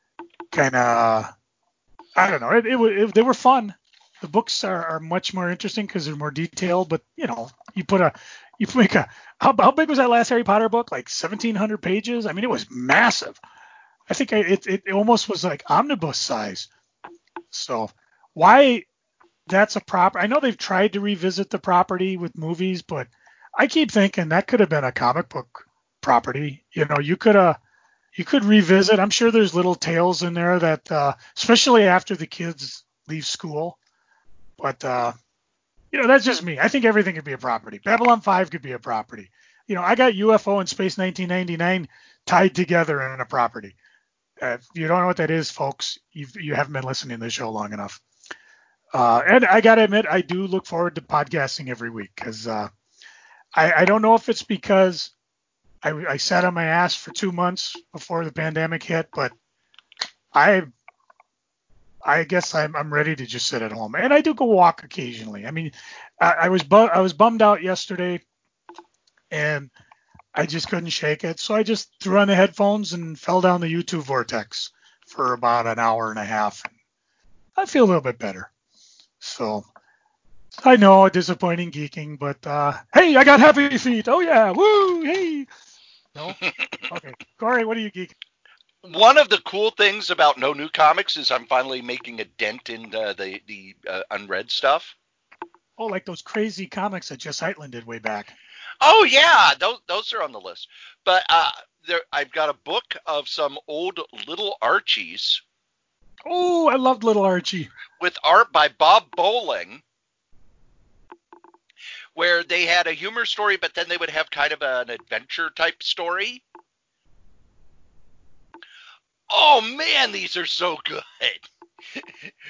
I don't know. They were fun. The books are much more interesting because they're more detailed. But you make a how big was that last Harry Potter book? Like 1,700 pages. I mean, it was massive. I think it almost was like omnibus size. So why that's a proper? I know they've tried to revisit the property with movies, but I keep thinking that could have been a comic book property. You could revisit. I'm sure there's little tales in there that, especially after the kids leave school. But that's just me. I think everything could be a property. Babylon 5 could be a property. I got UFO and Space 1999 tied together in a property. If you don't know what that is, folks, you haven't been listening to the show long enough. And I got to admit, I do look forward to podcasting every week because I don't know if it's because I sat on my ass for 2 months before the pandemic hit, but I guess I'm ready to just sit at home, and I do go walk occasionally. I mean, I was bummed out yesterday, and I just couldn't shake it, so I just threw on the headphones and fell down the YouTube vortex for about an hour and a half. I feel a little bit better. So I know, disappointing geeking, but hey, I got happy feet. Oh yeah, woo, hey. No, okay, Corey, what are you geeking? One of the cool things about No New Comics is I'm finally making a dent in the unread stuff. Oh, like those crazy comics that Jess Heitland did way back. Oh yeah, those are on the list. But I've got a book of some old Little Archies. Oh, I loved Little Archie. With art by Bob Bowling, where they had a humor story, but then they would have kind of an adventure type story. Oh man, these are so good.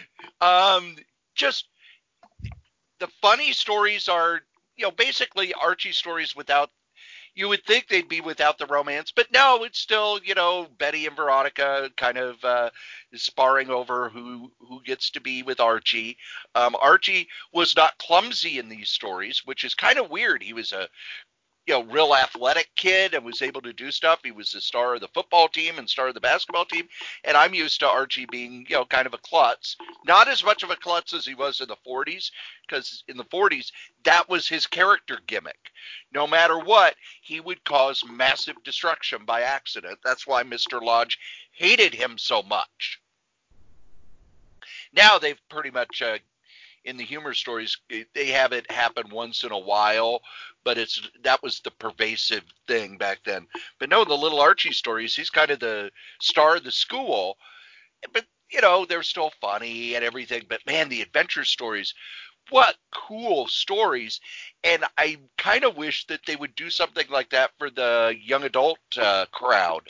Just the funny stories are, basically Archie stories without. You would think they'd be without the romance, but no, it's still, Betty and Veronica kind of sparring over who gets to be with Archie. Archie was not clumsy in these stories, which is kind of weird. He was a real athletic kid and was able to do stuff. He was the star of the football team and star of the basketball team. And I'm used to Archie being, kind of a klutz. Not as much of a klutz as he was in the 40s, because in the 40s, that was his character gimmick. No matter what, he would cause massive destruction by accident. That's why Mr. Lodge hated him so much. Now they've pretty much in the humor stories, they have it happen once in a while, but that was the pervasive thing back then. But no, the little Archie stories, he's kind of the star of the school, but they're still funny and everything. But man, the adventure stories, what cool stories. And I kind of wish that they would do something like that for the young adult crowd.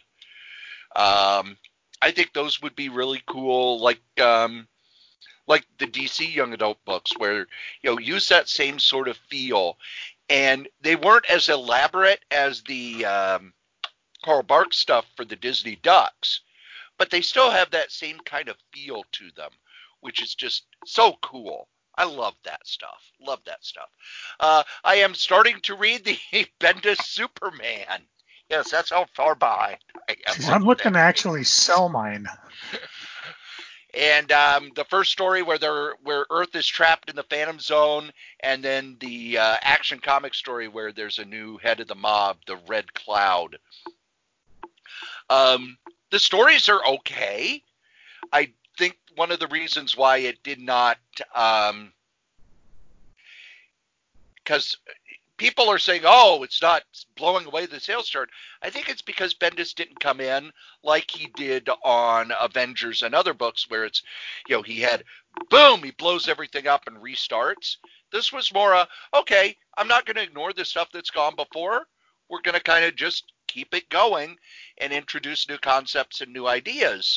I think those would be really cool, like the DC young adult books, where use that same sort of feel. And they weren't as elaborate as the Carl Barks stuff for the Disney Ducks, but they still have that same kind of feel to them, which is just so cool. I love that stuff. Love that stuff. I am starting to read the Bendis Superman. Yes, that's how far behind I am. I'm looking to actually sell mine. And the first story where Earth is trapped in the Phantom Zone, and then the Action Comics story where there's a new head of the mob, the Red Cloud. The stories are okay. I think one of the reasons why it did not, because people are saying, oh, it's not blowing away the sales chart. I think it's because Bendis didn't come in like he did on Avengers and other books where it's, he had, boom, he blows everything up and restarts. This was more okay, I'm not going to ignore the stuff that's gone before. We're going to kind of just keep it going and introduce new concepts and new ideas.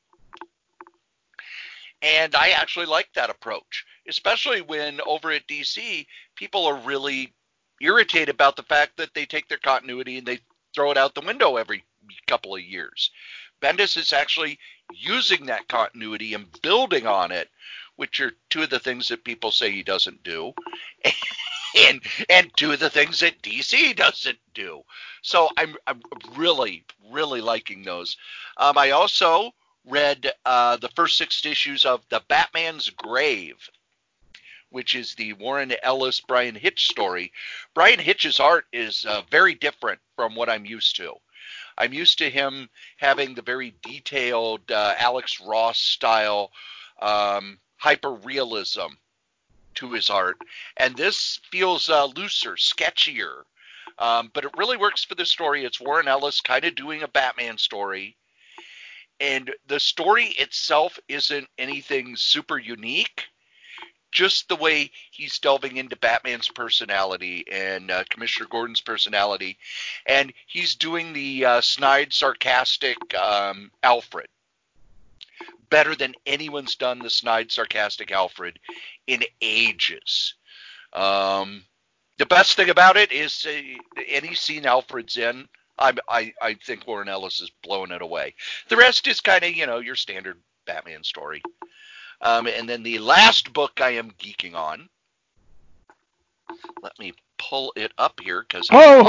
And I actually like that approach, especially when over at DC, people are really irritated about the fact that they take their continuity and they throw it out the window every couple of years. Bendis is actually using that continuity and building on it, which are two of the things that people say he doesn't do, and two of the things that DC doesn't do. So I'm really, really liking those. I also read the first 6 issues of The Batman's Grave, which is the Warren Ellis, Brian Hitch story. Brian Hitch's art is very different from what I'm used to. I'm used to him having the very detailed Alex Ross style hyper-realism to his art. And this feels looser, sketchier. But it really works for the story. It's Warren Ellis kind of doing a Batman story. And the story itself isn't anything super unique. Just the way he's delving into Batman's personality and Commissioner Gordon's personality. And he's doing the snide, sarcastic Alfred. Better than anyone's done the snide, sarcastic Alfred in ages. The best thing about it is any scene Alfred's in, I think Warren Ellis is blowing it away. The rest is kind of, your standard Batman story. And then the last book I am geeking on, let me pull it up here because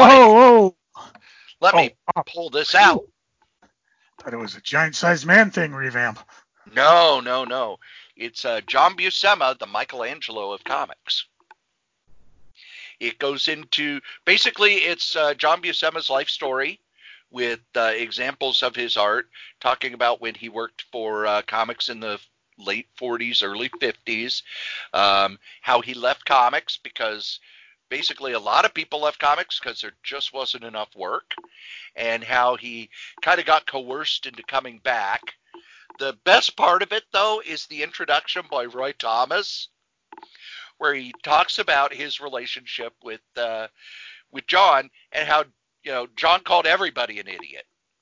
let me pull this out. Thought it was a giant-sized man thing revamp. No. It's John Buscema, the Michelangelo of comics. It goes into, basically, it's John Buscema's life story with examples of his art, talking about when he worked for comics in the late 40s, early 50s, how he left comics because basically a lot of people left comics because there just wasn't enough work, and how he kind of got coerced into coming back. The best part of it, though, is the introduction by Roy Thomas, where he talks about his relationship with John and how, John called everybody an idiot.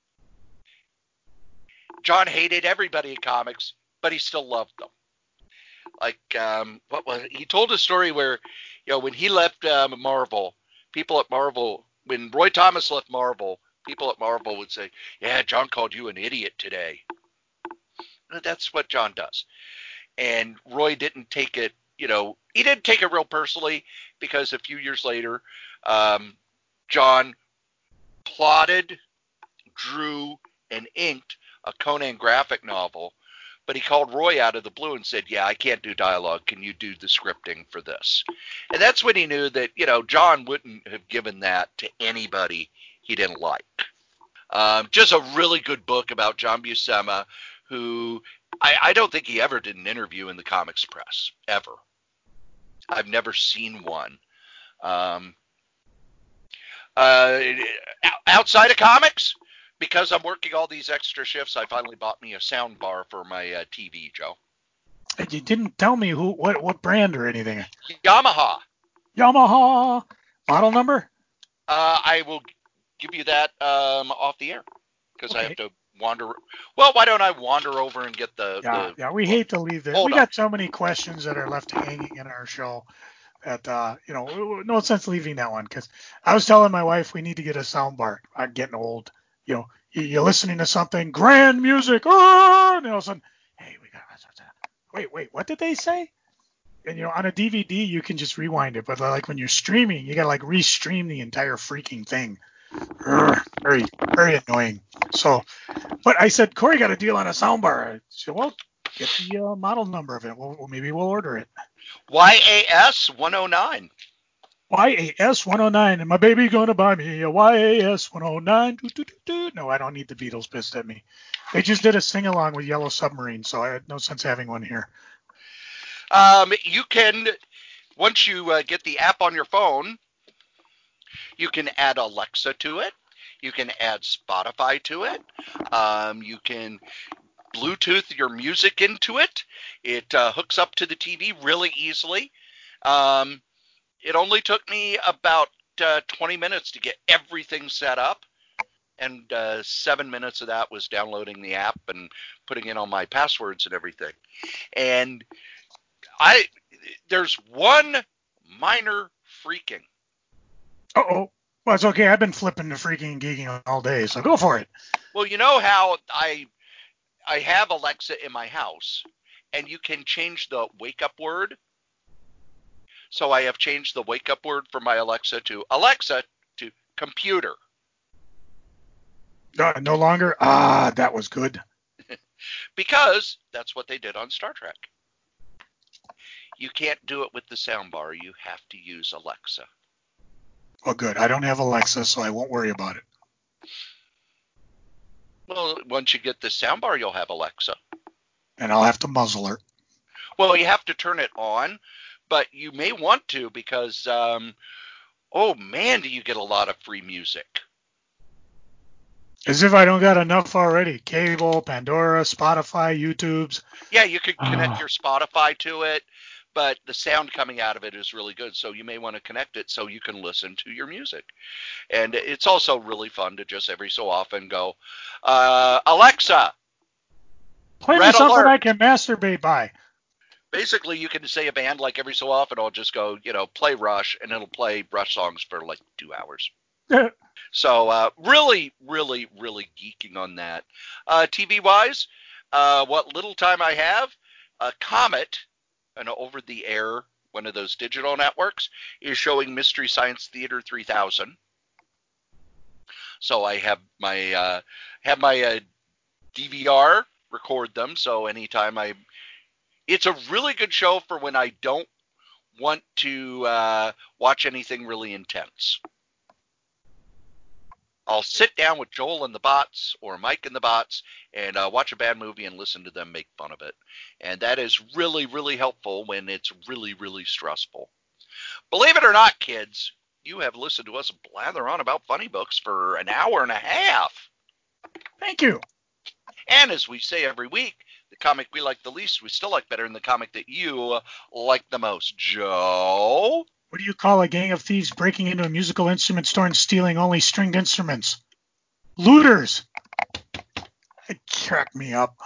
John hated everybody in comics, but he still loved them. Like, he told a story where, when he left Marvel, people at Marvel, when Roy Thomas left Marvel, people at Marvel would say, yeah, John called you an idiot today. That's what John does. And Roy didn't take it, he didn't take it real personally, because a few years later, John plotted, drew, and inked a Conan graphic novel, but he called Roy out of the blue and said, yeah, I can't do dialogue. Can you do the scripting for this? And that's when he knew that, John wouldn't have given that to anybody he didn't like. Just a really good book about John Buscema, who I don't think he ever did an interview in the comics press, ever. I've never seen one. Outside of comics, because I'm working all these extra shifts, I finally bought me a sound bar for my TV, Joe. And you didn't tell me what brand or anything. Yamaha. Model number? I will give you that off the air because Okay. I have to wander. Well, why don't I wander over and get the Yeah, we hate to leave this. We got so many questions that are left hanging in our show that, no sense leaving that one, because I was telling my wife we need to get a sound bar. I'm getting old. You're listening to something, grand music, and all of a sudden, hey, we got wait, what did they say? And on a DVD you can just rewind it, but like when you're streaming, you gotta like restream the entire freaking thing. Very, very annoying. So, but I said, Corey got a deal on a soundbar. I said, well, get the model number of it. Maybe we'll order it. YAS 109. YAS 109, and my baby gonna buy me a YAS 109. No, I don't need the Beatles pissed at me. They just did a sing along with Yellow Submarine, so I had no sense having one here. You can, once you get the app on your phone, you can add Alexa to it. You can add Spotify to it. You can Bluetooth your music into it. It hooks up to the TV really easily. It only took me about 20 minutes to get everything set up. And 7 minutes of that was downloading the app and putting in all my passwords and everything. And there's one minor freaking. Uh-oh. Well, it's okay. I've been flipping the freaking and geeking all day, so go for it. Well, you know how I have Alexa in my house, and you can change the wake-up word? So I have changed the wake-up word for my Alexa to computer. No longer? Ah, that was good. Because that's what they did on Star Trek. You can't do it with the soundbar. You have to use Alexa. Well, good. I don't have Alexa, so I won't worry about it. Well, once you get the soundbar, you'll have Alexa. And I'll have to muzzle her. Well, you have to turn it on, but you may want to because, oh man, do you get a lot of free music. As if I don't got enough already. Cable, Pandora, Spotify, YouTube's. Yeah, you could connect your Spotify to it, but the sound coming out of it is really good, so you may want to connect it so you can listen to your music. And it's also really fun to just every so often go, Alexa, play me something alert. I can masturbate by. Basically, you can say a band like every so often. I'll just go, play Rush, and it'll play Rush songs for like 2 hours. So really, really, really geeking on that. TV-wise, what little time I have, Comet, an over-the-air, one of those digital networks, is showing Mystery Science Theater 3000. So I have my DVR record them. So anytime it's a really good show for when I don't want to watch anything really intense. I'll sit down with Joel and the Bots or Mike and the Bots and watch a bad movie and listen to them make fun of it. And that is really, really helpful when it's really, really stressful. Believe it or not, kids, you have listened to us blather on about funny books for an hour and a half. Thank you. And as we say every week, the comic we like the least, we still like better than the comic that you like the most. Joe? What do you call a gang of thieves breaking into a musical instrument store and stealing only stringed instruments? Looters. It cracked me up.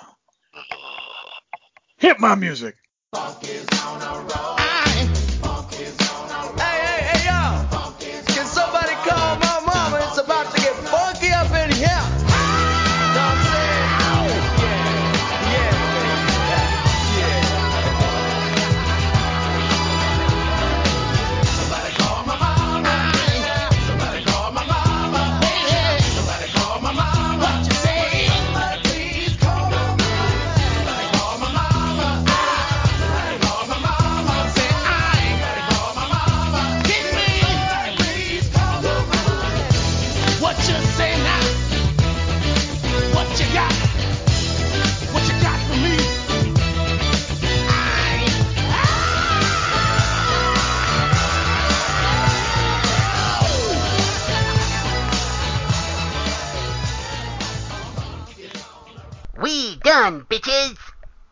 Hit my music. Funk is on a roll. Funk is on a roll. Hey, yo. Can somebody call my mama? It's about to get funky up in here. We done, bitches!